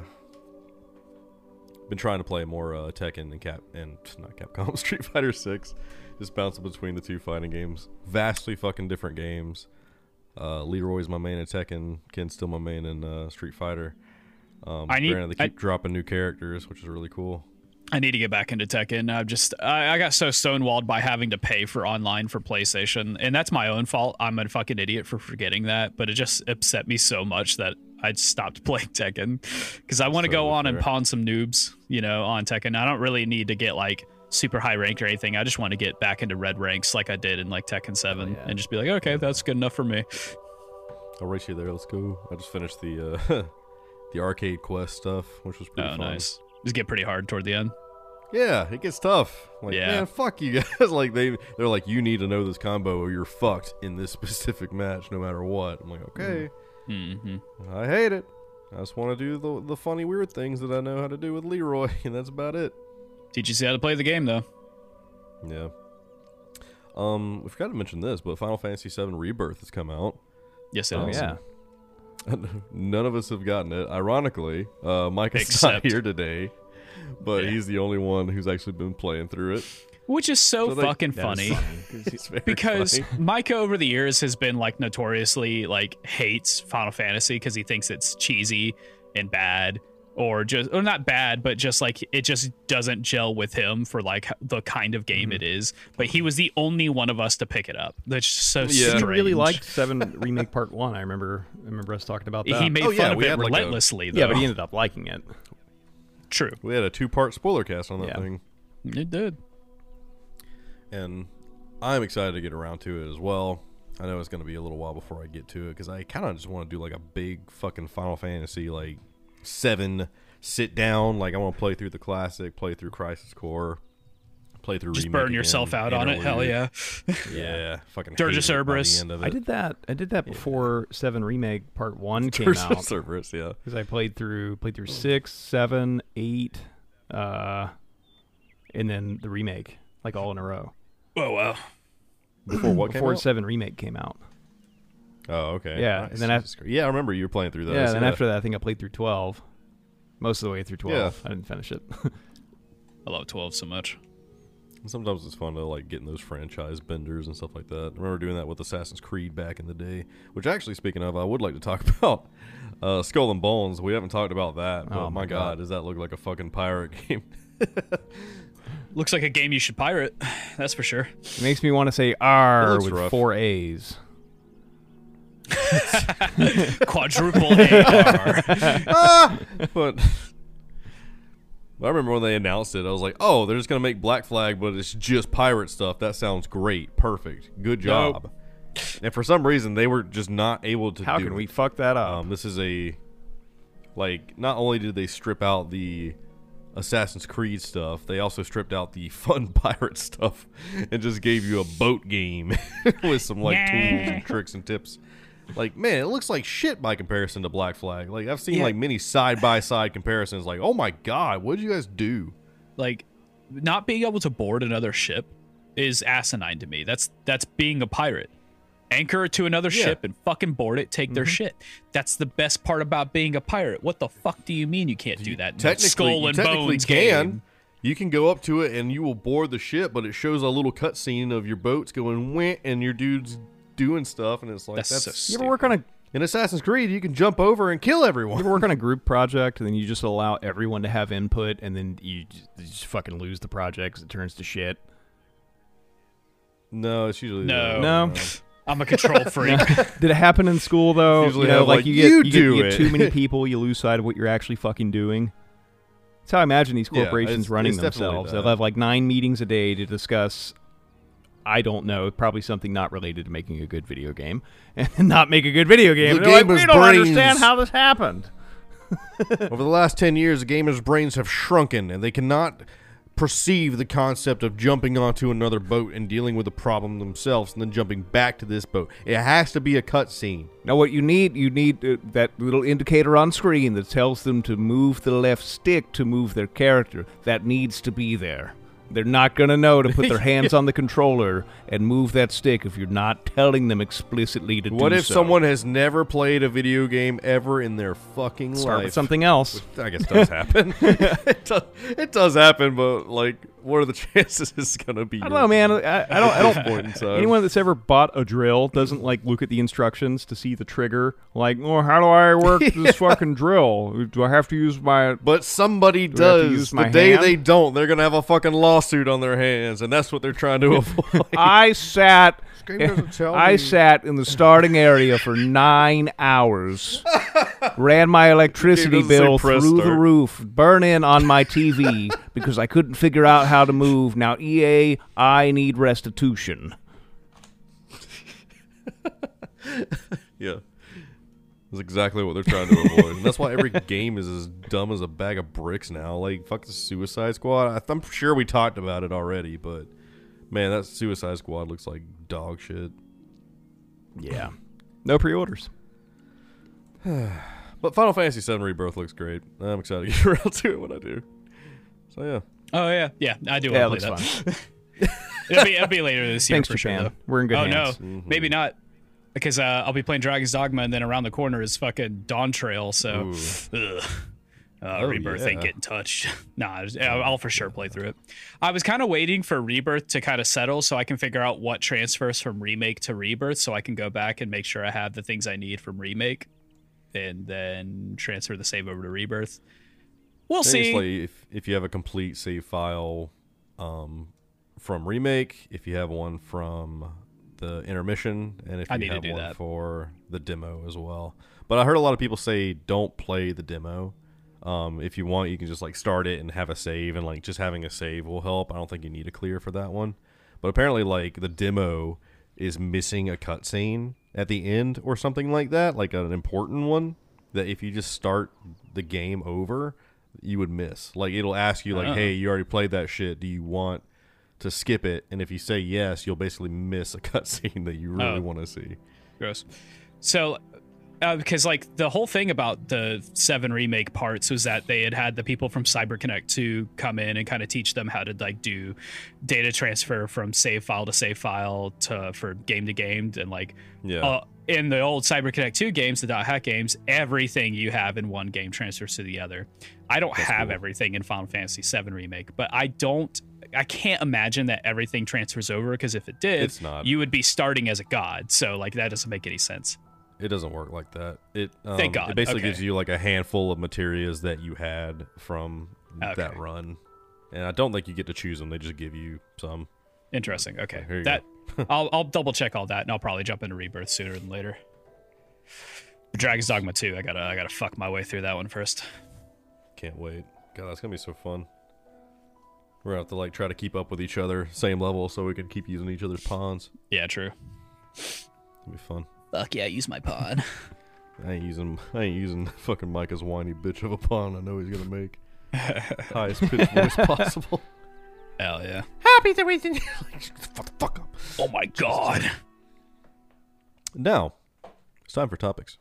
Speaker 2: been trying to play more uh, Tekken and Cap and not Capcom, Street Fighter six. Just bouncing between the two fighting games. Vastly fucking different games. Uh, Leroy's my main in Tekken. Ken's still my main in uh, Street Fighter. Um,
Speaker 3: I need-
Speaker 2: granted, they
Speaker 3: I-
Speaker 2: keep dropping new characters, which is really cool.
Speaker 3: I need to get back into Tekken. I've just I, I got so stonewalled by having to pay for online for PlayStation, and that's my own fault. I'm a fucking idiot for forgetting that, but it just upset me so much that I stopped playing Tekken because I want to go
Speaker 2: Totally
Speaker 3: on and
Speaker 2: fair.
Speaker 3: pawn some noobs, you know, on Tekken. I don't really need to get like super high ranked or anything. I just want to get back into red ranks like I did in like Tekken seven
Speaker 4: yeah.
Speaker 3: and just be like, okay, that's good enough for me.
Speaker 2: I'll race you there. Let's go. I just finished the uh, the arcade quest stuff, which was pretty
Speaker 3: Oh,
Speaker 2: fun.
Speaker 3: nice. Just get pretty hard toward the end.
Speaker 2: Yeah, it gets tough. Like,
Speaker 3: Yeah.
Speaker 2: man, fuck you guys. Like they, they're like, you need to know this combo or you're fucked in this specific match, no matter what. I'm like, okay,
Speaker 3: hmm
Speaker 2: I hate it. I just want to do the the funny weird things that I know how to do with Leroy, and that's about it.
Speaker 3: Teaches you how to play the game though.
Speaker 2: Yeah. Um, we forgot to mention this, but Final Fantasy seven Rebirth has come out.
Speaker 3: Yes, it
Speaker 2: Oh,
Speaker 3: is.
Speaker 4: yeah.
Speaker 2: None of us have gotten it. Ironically, uh, Mike is
Speaker 3: Except-
Speaker 2: not here today, but
Speaker 3: Yeah.
Speaker 2: he's the only one who's actually been playing through it.
Speaker 3: Which is so,
Speaker 2: So they-
Speaker 3: fucking
Speaker 4: That is
Speaker 3: funny.
Speaker 2: It's very
Speaker 3: Because
Speaker 2: funny.
Speaker 3: Micah over the years has been like notoriously like hates Final Fantasy because he thinks it's cheesy and bad, or just or not bad, but just like it just doesn't gel with him for like the kind of game it is. But he was the only one of us to pick it up. That's just so
Speaker 2: Yeah.
Speaker 3: strange.
Speaker 4: He really liked Seven Remake Part One. I remember. I remember us talking about that.
Speaker 3: He made
Speaker 2: Oh, yeah,
Speaker 3: fun of
Speaker 2: we
Speaker 3: it
Speaker 2: had, like, a-
Speaker 3: relentlessly, though.
Speaker 4: yeah, but he ended up liking it.
Speaker 3: True,
Speaker 2: We had a two-part spoiler cast on that
Speaker 4: Yeah.
Speaker 2: thing,
Speaker 3: it did.
Speaker 2: and I'm excited to get around to it as well. I know it's going to be a little while before I get to it because I kind of just want to do like a big fucking Final Fantasy like seven sit down. Like I want to play through the classic, play through Crisis Core, play through
Speaker 3: Just
Speaker 2: remake
Speaker 3: burn
Speaker 2: again,
Speaker 3: yourself out on it. Hell
Speaker 2: interlude.
Speaker 3: yeah.
Speaker 2: Yeah, fucking
Speaker 3: Dirge
Speaker 2: hate it by the
Speaker 3: Cerberus.
Speaker 2: end of
Speaker 4: I
Speaker 2: it.
Speaker 4: did that. I did that before Seven Remake Part One came
Speaker 2: Dirge
Speaker 4: out.
Speaker 2: Cerberus, yeah.
Speaker 4: Because I played through played through six, seven, eight, uh, and then the remake, like all in a row.
Speaker 3: Oh wow.
Speaker 2: Before what came
Speaker 4: Before
Speaker 2: out?
Speaker 4: Seven Remake came out.
Speaker 2: Oh, okay.
Speaker 4: Yeah,
Speaker 2: Nice.
Speaker 4: and then I-
Speaker 2: Jesus Christ. yeah, I remember you were playing through those.
Speaker 4: yeah, and then after that, I think I played through twelve, most of the way through twelve.
Speaker 2: Yeah.
Speaker 4: I didn't finish it.
Speaker 3: I love twelve so much.
Speaker 2: Sometimes it's fun to like get in those franchise benders and stuff like that. I remember doing that with Assassin's Creed back in the day. Which actually, speaking of, I would like to talk about uh, Skull and Bones. We haven't talked about that, but
Speaker 4: Oh,
Speaker 2: my
Speaker 4: my
Speaker 2: God,
Speaker 4: God.
Speaker 2: does that look like a fucking pirate game?
Speaker 3: Looks like a game you should pirate. That's for sure.
Speaker 4: It makes me want to say R
Speaker 2: looks
Speaker 4: with
Speaker 2: rough.
Speaker 4: four A's.
Speaker 3: Quadruple A R.
Speaker 2: but I remember when they announced it, I was like, "Oh, they're just gonna make Black Flag, but it's just pirate stuff. That sounds great, perfect, good job."
Speaker 3: Nope.
Speaker 2: And for some reason, they were just not able to.
Speaker 4: How
Speaker 2: do
Speaker 4: can
Speaker 2: it.
Speaker 4: we fuck that up?
Speaker 2: Um, this is a like. Not only did they strip out the Assassin's Creed stuff, they also stripped out the fun pirate stuff and just gave you a boat game with some like tools and tricks and tips. Like, man, it looks like shit by comparison to Black Flag. Like, I've seen
Speaker 3: Yeah.
Speaker 2: like many side by side comparisons. Like, oh my god, what did you guys do?
Speaker 3: Like, not being able to board another ship is asinine to me. That's that's being a pirate. Anchor to another
Speaker 2: Yeah.
Speaker 3: ship and fucking board it, take their shit. That's the best part about being a pirate. What the fuck do you mean you can't do that? in
Speaker 2: Technically,
Speaker 3: Skull
Speaker 2: you
Speaker 3: and
Speaker 2: technically
Speaker 3: Bones
Speaker 2: can.
Speaker 3: game.
Speaker 2: You can go up to it and you will board the ship, but it shows a little cutscene of your boats going went and your dudes doing stuff, and it's like
Speaker 3: That's
Speaker 2: that's,
Speaker 3: so
Speaker 4: you ever work on a
Speaker 2: in Assassin's Creed. You can jump over and kill
Speaker 4: you
Speaker 2: everyone.
Speaker 4: ever work on a group project and then you just allow everyone to have input and then you just, you just fucking lose the project 'cause it turns to shit.
Speaker 2: No, it's usually
Speaker 3: No.
Speaker 4: No.
Speaker 3: I'm a control freak.
Speaker 4: Did it happen in school though?
Speaker 2: Usually
Speaker 4: You know,
Speaker 2: have,
Speaker 4: like
Speaker 2: like,
Speaker 4: you get
Speaker 2: "You
Speaker 4: you, get,
Speaker 2: do
Speaker 4: you get
Speaker 2: it."
Speaker 4: too many people, you lose sight of what you're actually fucking doing. That's how I imagine these
Speaker 2: Yeah,
Speaker 4: corporations
Speaker 2: it's-
Speaker 4: running
Speaker 2: it's definitely
Speaker 4: themselves.
Speaker 2: that.
Speaker 4: They'll have like nine meetings a day to discuss. I don't know, probably something not related to making a good video game, and not make a good video game.
Speaker 2: The
Speaker 4: And they're like,
Speaker 2: gamer's
Speaker 4: we don't understand
Speaker 2: brains-
Speaker 4: how this happened.
Speaker 2: Over the last ten years, the gamers' brains have shrunken, and they cannot perceive the concept of jumping onto another boat and dealing with the problem themselves and then jumping back to this boat. It has to be a cutscene.
Speaker 4: Now, what you need, you need uh, that little indicator on screen that tells them to move the left stick to move their character. That needs to be there. They're not going to know to put their hands on the controller and move that stick if you're not telling them explicitly to do so.
Speaker 2: What if someone has never played a video game ever in their fucking
Speaker 4: Start
Speaker 2: life?
Speaker 4: with something else?
Speaker 2: I guess does happen. it, does, it does happen, but like, what are the chances it's gonna be?
Speaker 4: I don't know, man. I, I don't. I don't.
Speaker 2: point in time.
Speaker 4: Anyone that's ever bought a drill doesn't like look at the instructions to see the trigger. Like, oh, how do I work this fucking drill? Do I have to use my?
Speaker 2: But somebody
Speaker 4: Do I have to
Speaker 2: does.
Speaker 4: use
Speaker 2: The
Speaker 4: my
Speaker 2: day
Speaker 4: hand?
Speaker 2: they don't, they're gonna have a fucking lawsuit on their hands, and that's what they're trying to avoid.
Speaker 4: I sat.
Speaker 2: game doesn't tell
Speaker 4: I
Speaker 2: me.
Speaker 4: sat in the starting area for nine hours. Ran my electricity
Speaker 2: doesn't say
Speaker 4: bill
Speaker 2: press
Speaker 4: through the
Speaker 2: start.
Speaker 4: roof. Burn in on my T V because I couldn't figure out how to move. Now, E A, I need restitution.
Speaker 2: Yeah. That's exactly what they're trying to avoid. And that's why every game is as dumb as a bag of bricks now. Like, fuck the Suicide Squad. I th- I'm sure we talked about it already, but man, that Suicide Squad looks like dog shit.
Speaker 4: Yeah. No pre-orders.
Speaker 2: But Final Fantasy seven Rebirth looks great. I'm excited to get around to it when I do. So, yeah.
Speaker 3: Oh yeah, yeah, I do
Speaker 4: Yeah,
Speaker 3: want
Speaker 4: it
Speaker 3: to
Speaker 4: looks
Speaker 3: play
Speaker 4: fun.
Speaker 3: that. it'll be it'll be later this year
Speaker 4: Thanks,
Speaker 3: for
Speaker 4: Japan.
Speaker 3: sure. Though.
Speaker 4: We're in good
Speaker 3: oh
Speaker 4: hands.
Speaker 3: no, maybe not, because uh, I'll be playing Dragon's Dogma, and then around the corner is fucking Dawn Trail. So, ugh. Uh,
Speaker 2: Oh,
Speaker 3: Rebirth ain't
Speaker 2: yeah.
Speaker 3: getting touched. Nah, I'll I'll for sure play through it. I was kind of waiting for Rebirth to kind of settle so I can figure out what transfers from Remake to Rebirth, so I can go back and make sure I have the things I need from Remake, and then transfer the save over to Rebirth. We'll
Speaker 2: I think it's
Speaker 3: see.
Speaker 2: like if, if you have a complete save file um, from Remake, if you have one from the intermission, and if
Speaker 3: I
Speaker 2: you
Speaker 3: need to
Speaker 2: have
Speaker 3: do
Speaker 2: one
Speaker 3: that.
Speaker 2: for the demo as well. But I heard a lot of people say don't play the demo. Um, if you want, you can just like start it and have a save, and like just having a save will help. I don't think you need a clear for that one. But apparently, like the demo is missing a cutscene at the end or something like that, like an important one that if you just start the game over, you would miss. Like it'll ask you like,
Speaker 3: Oh.
Speaker 2: "Hey, you already played that shit. Do you want to skip it?" And if you say yes, you'll basically miss a cutscene that you really
Speaker 3: Oh.
Speaker 2: want to see.
Speaker 3: Gross. So, uh, because like the whole thing about the seven remake parts was that they had had the people from CyberConnect two come in and kind of teach them how to like do data transfer from save file to save file to for game to game, and like
Speaker 2: Yeah.
Speaker 3: uh, in the old CyberConnect two games, the .hack games, everything you have in one game transfers to the other. I don't
Speaker 2: That's
Speaker 3: have
Speaker 2: cool.
Speaker 3: everything in Final Fantasy seven remake, but I don't. I can't imagine that everything transfers over, because if it did,
Speaker 2: It's not.
Speaker 3: you would be starting as a god. So like that doesn't make any sense.
Speaker 2: It doesn't work like that. It um,
Speaker 3: Thank God.
Speaker 2: It basically
Speaker 3: Okay.
Speaker 2: gives you like a handful of materials that you had from
Speaker 3: Okay.
Speaker 2: that run, and I don't think you get to choose them. They just give you some.
Speaker 3: Interesting. Okay,
Speaker 2: Here you
Speaker 3: that I'll I'll double check all that, and I'll probably jump into Rebirth sooner than later. Dragon's Dogma two. I gotta I gotta fuck my way through that one first.
Speaker 2: Can't wait. God, that's gonna be so fun. We're gonna have to like try to keep up with each other, same level, so we can keep using each other's pawns.
Speaker 3: Yeah, true.
Speaker 2: It'll be fun.
Speaker 3: Fuck yeah, use my pawn.
Speaker 2: I ain't using. I ain't using fucking Micah's whiny bitch of a pawn. I know he's gonna make highest pitched voice possible.
Speaker 3: Hell yeah.
Speaker 2: Happy the reason. Fuck the fuck up.
Speaker 3: Oh my god.
Speaker 2: Now, it's time for topics.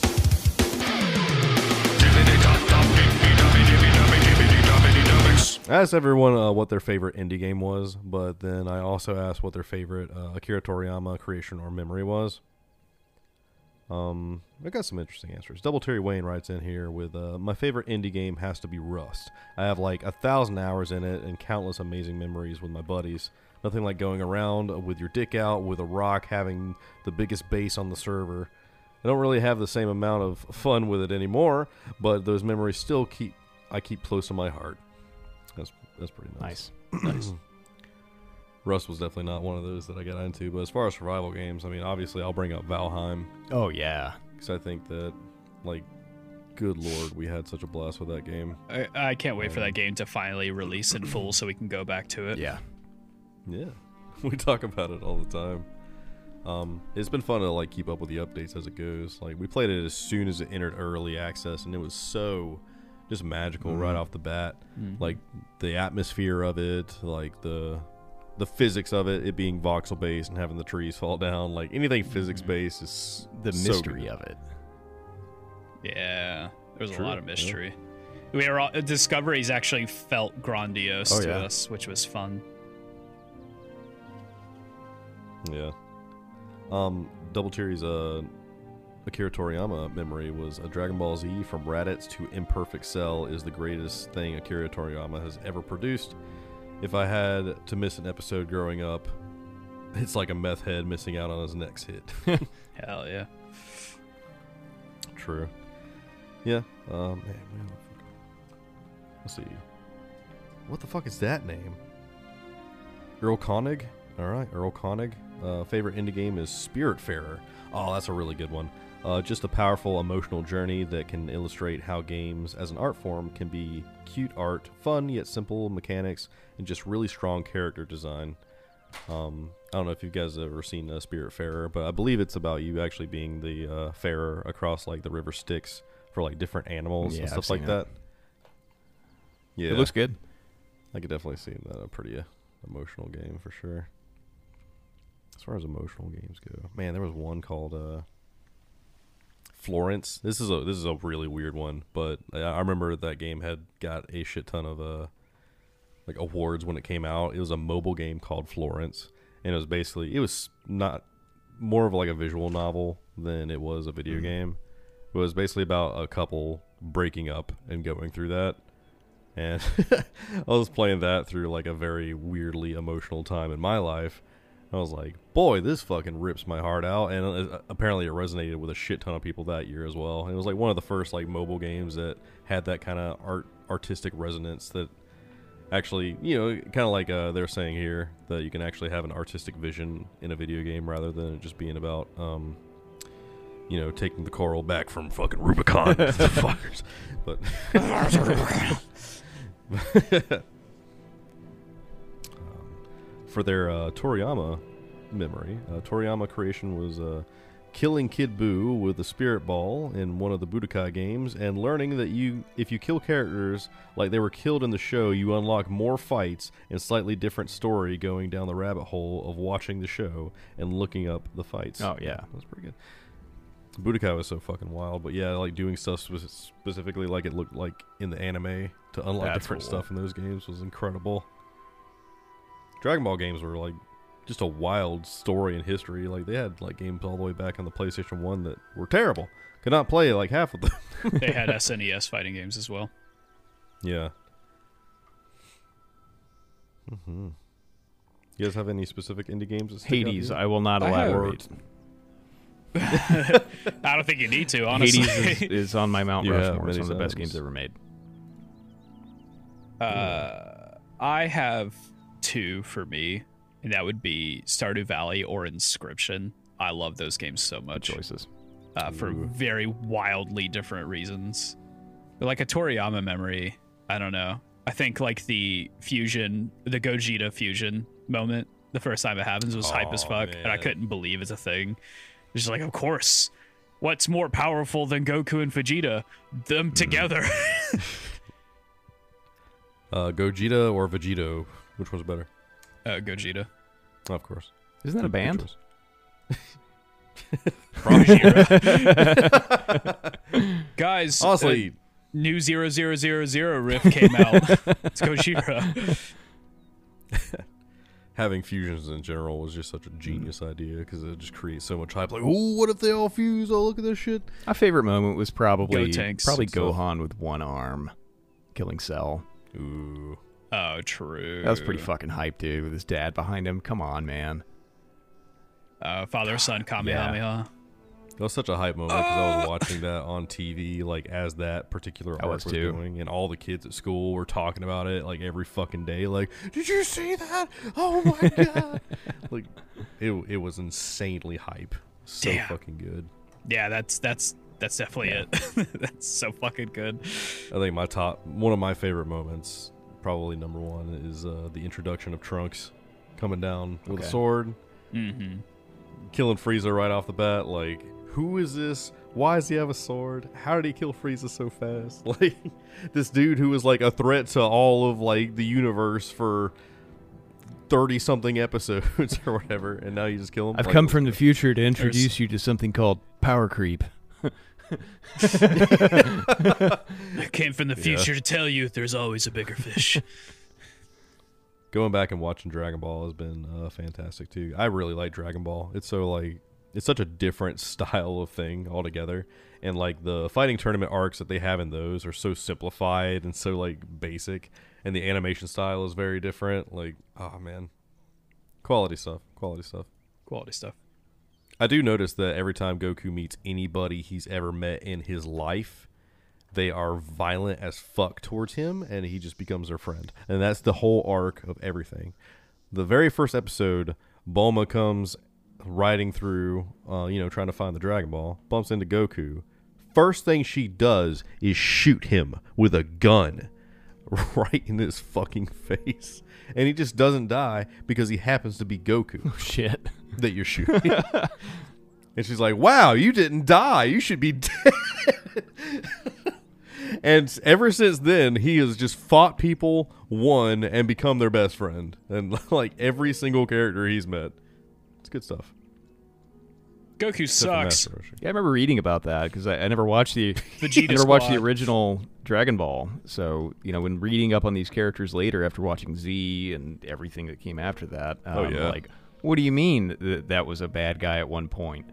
Speaker 2: I asked everyone uh, what their favorite indie game was, but then I also asked what their favorite uh, Akira Toriyama creation or memory was. Um, I got some interesting answers. Double Terry Wayne writes in here with, uh, my favorite indie game has to be Rust. I have like a thousand hours in it and countless amazing memories with my buddies. Nothing like going around with your dick out with a rock having the biggest base on the server. I don't really have the same amount of fun with it anymore, but those memories still keep I keep close to my heart. That's that's pretty nice.
Speaker 4: Nice.
Speaker 2: Rust was definitely not one of those that I got into. But as far as survival games, I mean, obviously I'll bring up Valheim
Speaker 5: Oh yeah.
Speaker 2: because I think that, like, good lord, we had such a blast with that game.
Speaker 3: I, I can't wait for that game to finally release in full so we can go back to it.
Speaker 5: Yeah.
Speaker 2: Yeah, we talk about it all the time. Um, it's been fun to like keep up with the updates as it goes. Like we played it as soon as it entered early access, and it was so just magical
Speaker 5: Mm-hmm.
Speaker 2: right off the bat. Like the atmosphere of it, like the the physics of it, it being voxel based and having the trees fall down. Like anything physics based is
Speaker 5: The
Speaker 2: so
Speaker 5: mystery
Speaker 2: good.
Speaker 5: of it.
Speaker 3: Yeah, there was
Speaker 2: True,
Speaker 3: a lot of
Speaker 2: yeah.
Speaker 3: mystery. We were all, Discoveries actually felt grandiose
Speaker 5: Oh,
Speaker 3: to
Speaker 5: yeah.
Speaker 3: us, which was fun.
Speaker 2: Yeah. Um, Double Cherry's uh, Akira Toriyama memory was a Dragon Ball Z from Raditz to Imperfect Cell is the greatest thing Akira Toriyama has ever produced. If I had to miss an episode growing up, it's like a meth head missing out on his next hit.
Speaker 3: Hell yeah.
Speaker 2: True. Yeah. Um, man, where the fuck- let's see. What the fuck is that name? Earl Koenig? Alright, Earl Koenig. Uh, favorite indie game is Spiritfarer. Oh, that's a really good one. Uh, just a powerful emotional journey that can illustrate how games as an art form can be cute art, fun yet simple mechanics, and just really strong character design. Um, I don't know if you guys have ever seen uh, Spiritfarer, but I believe it's about you actually being the uh, farer across like the river Styx for like different animals
Speaker 5: Yeah,
Speaker 2: and
Speaker 5: I've
Speaker 2: stuff like
Speaker 5: seen
Speaker 2: that.
Speaker 5: it.
Speaker 2: Yeah,
Speaker 5: It looks good.
Speaker 2: I could definitely see that a pretty uh, emotional game for sure. As far as emotional games go, man, there was one called uh, Florence. This is a this is a really weird one, but I, I remember that game had got a shit ton of uh, like awards when it came out. It was a mobile game called Florence, and it was basically it was not more of like a visual novel than it was a video
Speaker 5: Mm-hmm.
Speaker 2: game. It was basically about a couple breaking up and going through that. And I was playing that through like a very weirdly emotional time in my life. I was like, boy, this fucking rips my heart out. And uh, apparently it resonated with a shit ton of people that year as well. And it was like one of the first like mobile games that had that kind of art artistic resonance that actually, you know, kind of like uh, they're saying here, that you can actually have an artistic vision in a video game rather than it just being about, um, you know, taking the coral back from fucking Rubicon. Fuckers. But for their uh, Toriyama memory, uh, Toriyama creation was uh, killing Kid Buu with the Spirit Ball in one of the Budokai games, and learning that you, if you kill characters like they were killed in the show, you unlock more fights and slightly different story, going down the rabbit hole of watching the show and looking up the fights.
Speaker 5: Oh yeah.
Speaker 2: That's pretty good. Budokai was so fucking wild, but yeah, like doing stuff spe- specifically like it looked like in the anime to unlock
Speaker 5: That's
Speaker 2: different
Speaker 5: cool.
Speaker 2: stuff in those games was incredible. Dragon Ball games were like just a wild story in history. Like they had like games all the way back on the PlayStation one that were terrible. Could not play like half of them.
Speaker 3: They had S N E S fighting games as well.
Speaker 2: Yeah. Mm-hmm. You guys have any specific indie games? That stick out to
Speaker 5: Hades,
Speaker 2: you?
Speaker 5: I will not
Speaker 3: I have-
Speaker 5: elaborate.
Speaker 3: I don't think you need to, honestly.
Speaker 5: Hades is, is on my Mount
Speaker 2: Yeah,
Speaker 5: Rushmore. It's
Speaker 2: many
Speaker 5: one of the best
Speaker 2: times.
Speaker 5: games ever made.
Speaker 3: Uh, I have two for me, and that would be Stardew Valley or Inscription. I love those games so
Speaker 5: Good
Speaker 3: much
Speaker 5: choices.
Speaker 3: uh, for
Speaker 2: Ooh.
Speaker 3: very wildly different reasons. But like a Toriyama memory, I don't know. I think like the fusion, the Gogeta fusion moment, the first time it happens was hype as
Speaker 2: Aw,
Speaker 3: fuck, and I
Speaker 2: man.
Speaker 3: couldn't believe it's a thing. It's just like, of course. What's more powerful than Goku and Vegeta? Them
Speaker 2: Mm.
Speaker 3: together.
Speaker 2: uh, Gogeta or Vegito? Which one's better?
Speaker 3: uh, Gogeta.
Speaker 2: Oh, of course.
Speaker 5: Isn't that a
Speaker 2: Good- good
Speaker 5: band?
Speaker 2: choice.
Speaker 3: Guys,
Speaker 2: Honestly,
Speaker 3: uh, new zero zero zero zero riff came out. It's Gojira.
Speaker 2: having fusions in general was just such a genius idea because it just creates so much hype. Like, oh, what if they all fuse? Oh, look at this shit.
Speaker 5: My favorite moment was probably
Speaker 3: Gotenks
Speaker 5: probably
Speaker 2: and stuff.
Speaker 5: Gohan with one arm killing Cell.
Speaker 2: Ooh.
Speaker 3: Oh, true.
Speaker 5: That was pretty fucking hype, dude, with his dad behind him. Come on, man.
Speaker 3: Uh, father son Kamehameha.
Speaker 2: That was such a hype moment because I was watching that on T V, like as that particular
Speaker 5: I
Speaker 2: arc
Speaker 5: was
Speaker 2: was
Speaker 5: too.
Speaker 2: going, and all the kids at school were talking about it like every fucking day. Like, did you see that? Oh my god! Like, it it was insanely hype. So
Speaker 3: Damn.
Speaker 2: fucking good.
Speaker 3: Yeah, that's that's that's definitely it. That's so fucking good.
Speaker 2: I think my top, one of my favorite moments, probably number one, is uh, the introduction of Trunks coming down with
Speaker 5: Okay.
Speaker 2: a sword,
Speaker 3: Mm-hmm.
Speaker 2: killing Frieza right off the bat. Like, who is this? Why does he have a sword? How did he kill Frieza so fast? Like, this dude who was like a threat to all of like the universe for thirty something episodes or whatever, and now you just kill him.
Speaker 5: I've
Speaker 2: Like,
Speaker 5: come from the future to introduce you to something called power creep.
Speaker 3: I came from the future to tell you there's always a bigger fish.
Speaker 2: Going back and watching Dragon Ball has been uh, fantastic too. I really like Dragon Ball. It's so like it's such a different style of thing altogether, and like the fighting tournament arcs that they have in those are so simplified and so like basic, and the animation style is very different. Like, oh man, quality stuff, quality stuff.
Speaker 3: Quality stuff.
Speaker 2: I do notice that every time Goku meets anybody he's ever met in his life, they are violent as fuck towards him, and he just becomes their friend. And that's the whole arc of everything. The very first episode, Bulma comes riding through, uh, you know, trying to find the Dragon Ball, bumps into Goku. First thing she does is shoot him with a gun right in his fucking face. And he just doesn't die because he happens to be Goku
Speaker 5: Shit.
Speaker 2: that you're shooting. And she's like, wow, you didn't die. You should be dead. And ever since then, he has just fought people, won, and become their best friend. And like every single character he's met. It's good stuff.
Speaker 3: Goku
Speaker 2: Except for
Speaker 3: sucks.
Speaker 2: Master Roshi.
Speaker 5: Yeah, I remember reading about that because I, I never watched the
Speaker 3: Vegeta
Speaker 5: I never watched the
Speaker 3: Squad.
Speaker 5: original Dragon Ball. So you know, when reading up on these characters later after watching Z and everything that came after that, um,
Speaker 2: Oh, yeah.
Speaker 5: like, what do you mean that that was a bad guy at one point?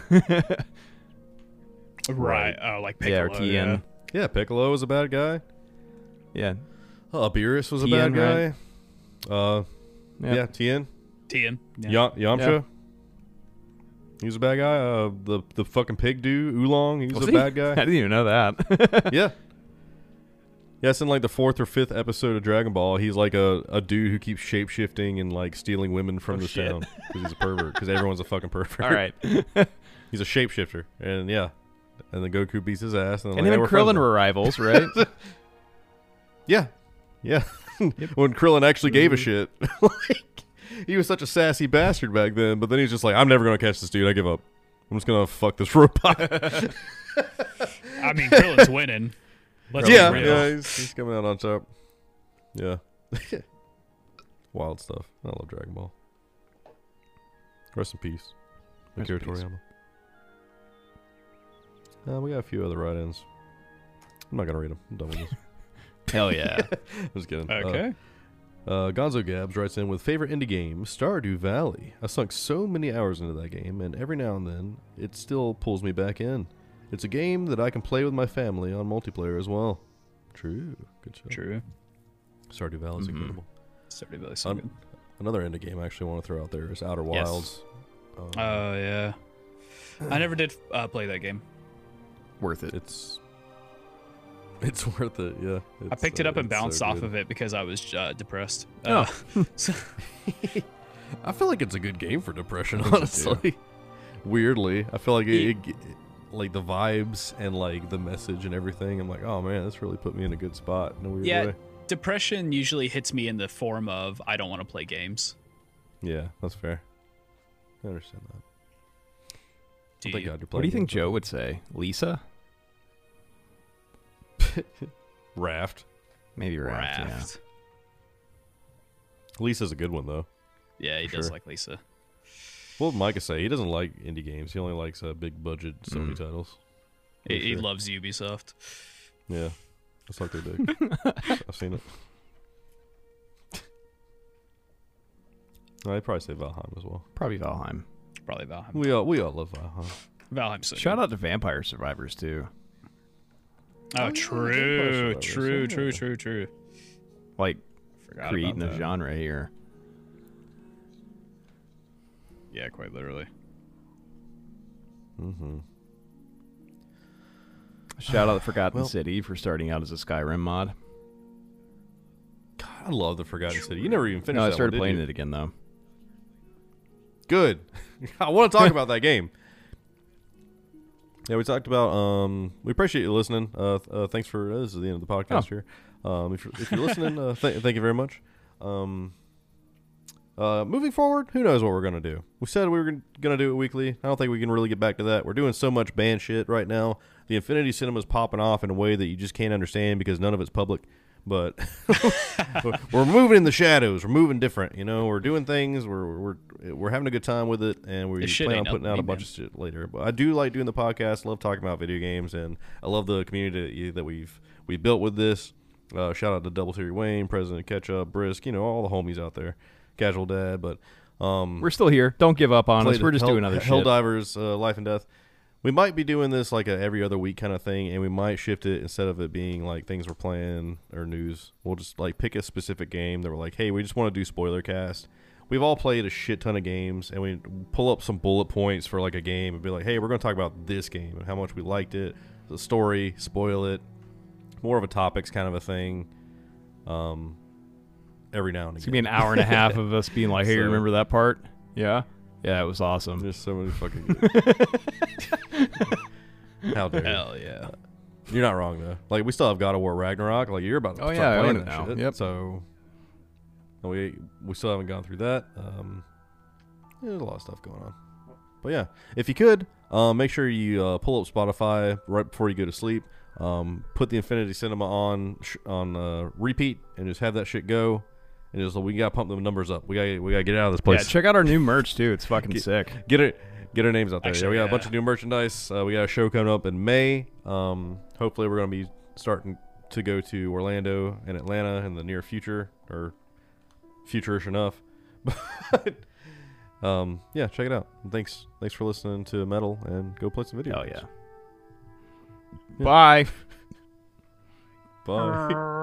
Speaker 3: Right. Oh, like
Speaker 5: yeah,
Speaker 3: Piccolo.
Speaker 5: or Tien.
Speaker 2: Yeah, Piccolo was a bad guy.
Speaker 5: Yeah,
Speaker 2: Uh, Beerus was a
Speaker 5: Tien,
Speaker 2: bad guy. Uh,
Speaker 5: yeah.
Speaker 2: yeah, Tien.
Speaker 3: Tien. Yeah.
Speaker 2: Ya- Yamcha.
Speaker 5: Yeah.
Speaker 2: He was a bad guy. Uh, the the fucking pig dude, Oolong. He was,
Speaker 5: Was
Speaker 2: a
Speaker 5: he?
Speaker 2: bad
Speaker 5: I
Speaker 2: guy.
Speaker 5: didn't even know that.
Speaker 2: Yeah. Yeah, it's in like the fourth or fifth episode of Dragon Ball. He's like a, a dude who keeps shape shifting and like stealing women from
Speaker 5: Oh,
Speaker 2: the
Speaker 5: shit.
Speaker 2: town because he's a pervert. Because everyone's a fucking pervert.
Speaker 5: All right.
Speaker 2: He's a shapeshifter, and yeah, and then Goku beats his ass, and,
Speaker 5: And
Speaker 2: like,
Speaker 5: him
Speaker 2: hey,
Speaker 5: and
Speaker 2: we're friends
Speaker 5: Krillin
Speaker 2: now.
Speaker 5: were rivals, right?
Speaker 2: Yeah, yeah. When Krillin actually gave a shit, like he was such a sassy bastard back then. But then he's just like, I'm never gonna catch this dude. I give up. I'm just gonna fuck this robot.
Speaker 3: I mean, Krillin's winning. Let's
Speaker 2: yeah,
Speaker 3: be real.
Speaker 2: yeah, he's, he's coming out on top. Yeah, wild stuff. I love Dragon Ball. Rest in peace,
Speaker 5: Rest in
Speaker 2: Akira
Speaker 5: peace.
Speaker 2: Toriyama. Uh, we got a few other write-ins. I'm not gonna read them. I'm done with this.
Speaker 5: Hell yeah.
Speaker 2: I'm just kidding. Uh,
Speaker 3: Okay.
Speaker 2: Uh, Gonzo Gabs writes in with favorite indie game, Stardew Valley. I sunk so many hours into that game, and every now and then, it still pulls me back in. It's a game that I can play with my family on multiplayer as well. True. Good show.
Speaker 3: True.
Speaker 2: Stardew Valley is
Speaker 5: Mhm.
Speaker 2: incredible.
Speaker 3: Started really so
Speaker 2: Un-
Speaker 3: good.
Speaker 2: Another indie game I actually want to throw out there is Outer
Speaker 5: Yes.
Speaker 2: Wilds. Um,
Speaker 3: Oh yeah. I never did uh, play that game.
Speaker 5: Worth it.
Speaker 2: it's it's worth it. Yeah.
Speaker 3: I
Speaker 2: It's,
Speaker 3: picked it
Speaker 2: uh,
Speaker 3: up and
Speaker 2: it's so
Speaker 3: bounced off
Speaker 2: good.
Speaker 3: of it because I was uh, depressed.
Speaker 5: Oh.
Speaker 3: Uh, so-
Speaker 2: I feel like it's a good game for depression,
Speaker 5: I think so,
Speaker 2: honestly. Weirdly, I feel like it,
Speaker 3: Ye-
Speaker 2: it, it- like the vibes and like the message and everything. I'm like, oh man, this really put me in a good spot in a weird
Speaker 3: Yeah.
Speaker 2: way.
Speaker 3: depression usually hits me in the form of I don't want to play games.
Speaker 2: Yeah, that's fair. I understand that.
Speaker 3: Do
Speaker 2: Well, thank
Speaker 3: you?
Speaker 2: God you're
Speaker 5: What
Speaker 2: playing
Speaker 5: do you think
Speaker 2: games.
Speaker 5: Joe would say? Lisa?
Speaker 2: Raft.
Speaker 5: Maybe Raft. Yeah.
Speaker 3: Raft.
Speaker 2: Lisa's a good one though.
Speaker 3: Yeah, he
Speaker 2: For
Speaker 3: does
Speaker 2: sure.
Speaker 3: like Lisa.
Speaker 2: What did Micah say? He doesn't like indie games. He only likes uh, big budget Sony
Speaker 5: Mm.
Speaker 2: titles.
Speaker 3: He,
Speaker 2: For
Speaker 3: he
Speaker 2: sure.
Speaker 3: loves Ubisoft.
Speaker 2: Yeah, that's like their big. I've seen it. I'd probably say Valheim as well.
Speaker 5: Probably Valheim.
Speaker 3: Probably Valheim.
Speaker 2: We all we all love Valheim.
Speaker 3: Valheim's so
Speaker 5: Shout
Speaker 3: good.
Speaker 5: out to Vampire Survivors too.
Speaker 3: Oh,
Speaker 2: Oh, yeah,
Speaker 3: true,
Speaker 2: Vampire
Speaker 3: true,
Speaker 2: Survivors,
Speaker 3: true,
Speaker 2: yeah.
Speaker 3: true, true.
Speaker 5: Like
Speaker 3: Forgot
Speaker 5: creating
Speaker 3: about
Speaker 5: a
Speaker 3: that.
Speaker 5: genre here.
Speaker 3: Yeah, quite literally.
Speaker 2: Mm-hmm.
Speaker 4: Shout out to Forgotten
Speaker 2: Well-
Speaker 4: City for starting out as a Skyrim mod.
Speaker 2: God, I love the Forgotten City. You never even finished
Speaker 4: No, I
Speaker 2: that
Speaker 4: started
Speaker 2: one, did
Speaker 4: playing
Speaker 2: you?
Speaker 4: it again though.
Speaker 2: Good. I want to talk about that game. Yeah, we talked about. Um, we appreciate you listening. Uh, th- uh, thanks for uh, this is the end of the podcast
Speaker 4: Oh.
Speaker 2: here. Um, if you're, if you're listening, uh, th- thank you very much. Um, uh, moving forward, who knows what we're gonna do? We said we were gon- gonna do it weekly. I don't think we can really get back to that. We're doing so much band shit right now. The Infinity Cinema's popping off in a way that you just can't understand because none of it's public. But we're moving in the shadows. We're moving different. You know, we're doing things. We're we're we're having a good time with it, and we
Speaker 3: This shit
Speaker 2: plan on
Speaker 3: ain't
Speaker 2: putting
Speaker 3: up
Speaker 2: out
Speaker 3: to
Speaker 2: a
Speaker 3: me,
Speaker 2: bunch
Speaker 3: man.
Speaker 2: of shit later. But I do like doing the podcast. Love talking about video games, and I love the community that, you, that we've we built with this. Uh, shout out to Double Theory Wayne, President Ketchup, Brisk. You know, all the homies out there. Casual Dad, but um,
Speaker 4: We're still here. Don't give up on us.
Speaker 2: played
Speaker 4: We're just
Speaker 2: Hell,
Speaker 4: doing other shit.
Speaker 2: Helldivers, uh, Life and Death. We might be doing this like a every other week kind of thing, and we might shift it instead of it being like things we're playing or news. We'll just like pick a specific game that we're like, hey, we just want to do spoiler cast. We've all played a shit ton of games, and we pull up some bullet points for like a game and be like, hey, we're going to talk about this game and how much we liked it, the story, spoil it, more of a topics kind of a thing. Um, every now and
Speaker 4: It's
Speaker 2: again.
Speaker 4: gonna be an hour and a half of us being like, "Hey,
Speaker 2: So-
Speaker 4: remember that part? Yeah, yeah, it was awesome."
Speaker 2: There's so many fucking. How dare you?
Speaker 3: Hell yeah.
Speaker 2: You're not wrong though. Like we still have God of War Ragnarok. Like you're about to
Speaker 4: Oh,
Speaker 2: start
Speaker 4: yeah, I
Speaker 2: playing
Speaker 4: own it
Speaker 2: that
Speaker 4: now.
Speaker 2: shit.
Speaker 4: Yep.
Speaker 2: So we we still haven't gone through that. Um, there's a lot of stuff going on. But yeah, if you could, um, make sure you uh, pull up Spotify right before you go to sleep. Um, put the Infinity Cinema on sh- on uh, repeat and just have that shit go. And just we gotta pump the numbers up. We gotta we gotta get out of this
Speaker 4: Yeah,
Speaker 2: place.
Speaker 4: check out our new merch too. It's fucking
Speaker 2: Get-
Speaker 4: sick.
Speaker 2: Get it. Get our names out there.
Speaker 3: Actually,
Speaker 2: yeah, we got a
Speaker 3: yeah.
Speaker 2: bunch of new merchandise. Uh, we got a show coming up in May. Um, hopefully, we're going to be starting to go to Orlando and Atlanta in the near future, or future-ish enough. But um, yeah, check it out. And thanks, thanks for listening to Metal, and go play some video
Speaker 4: Oh
Speaker 2: games.
Speaker 4: yeah. Bye.
Speaker 2: Bye.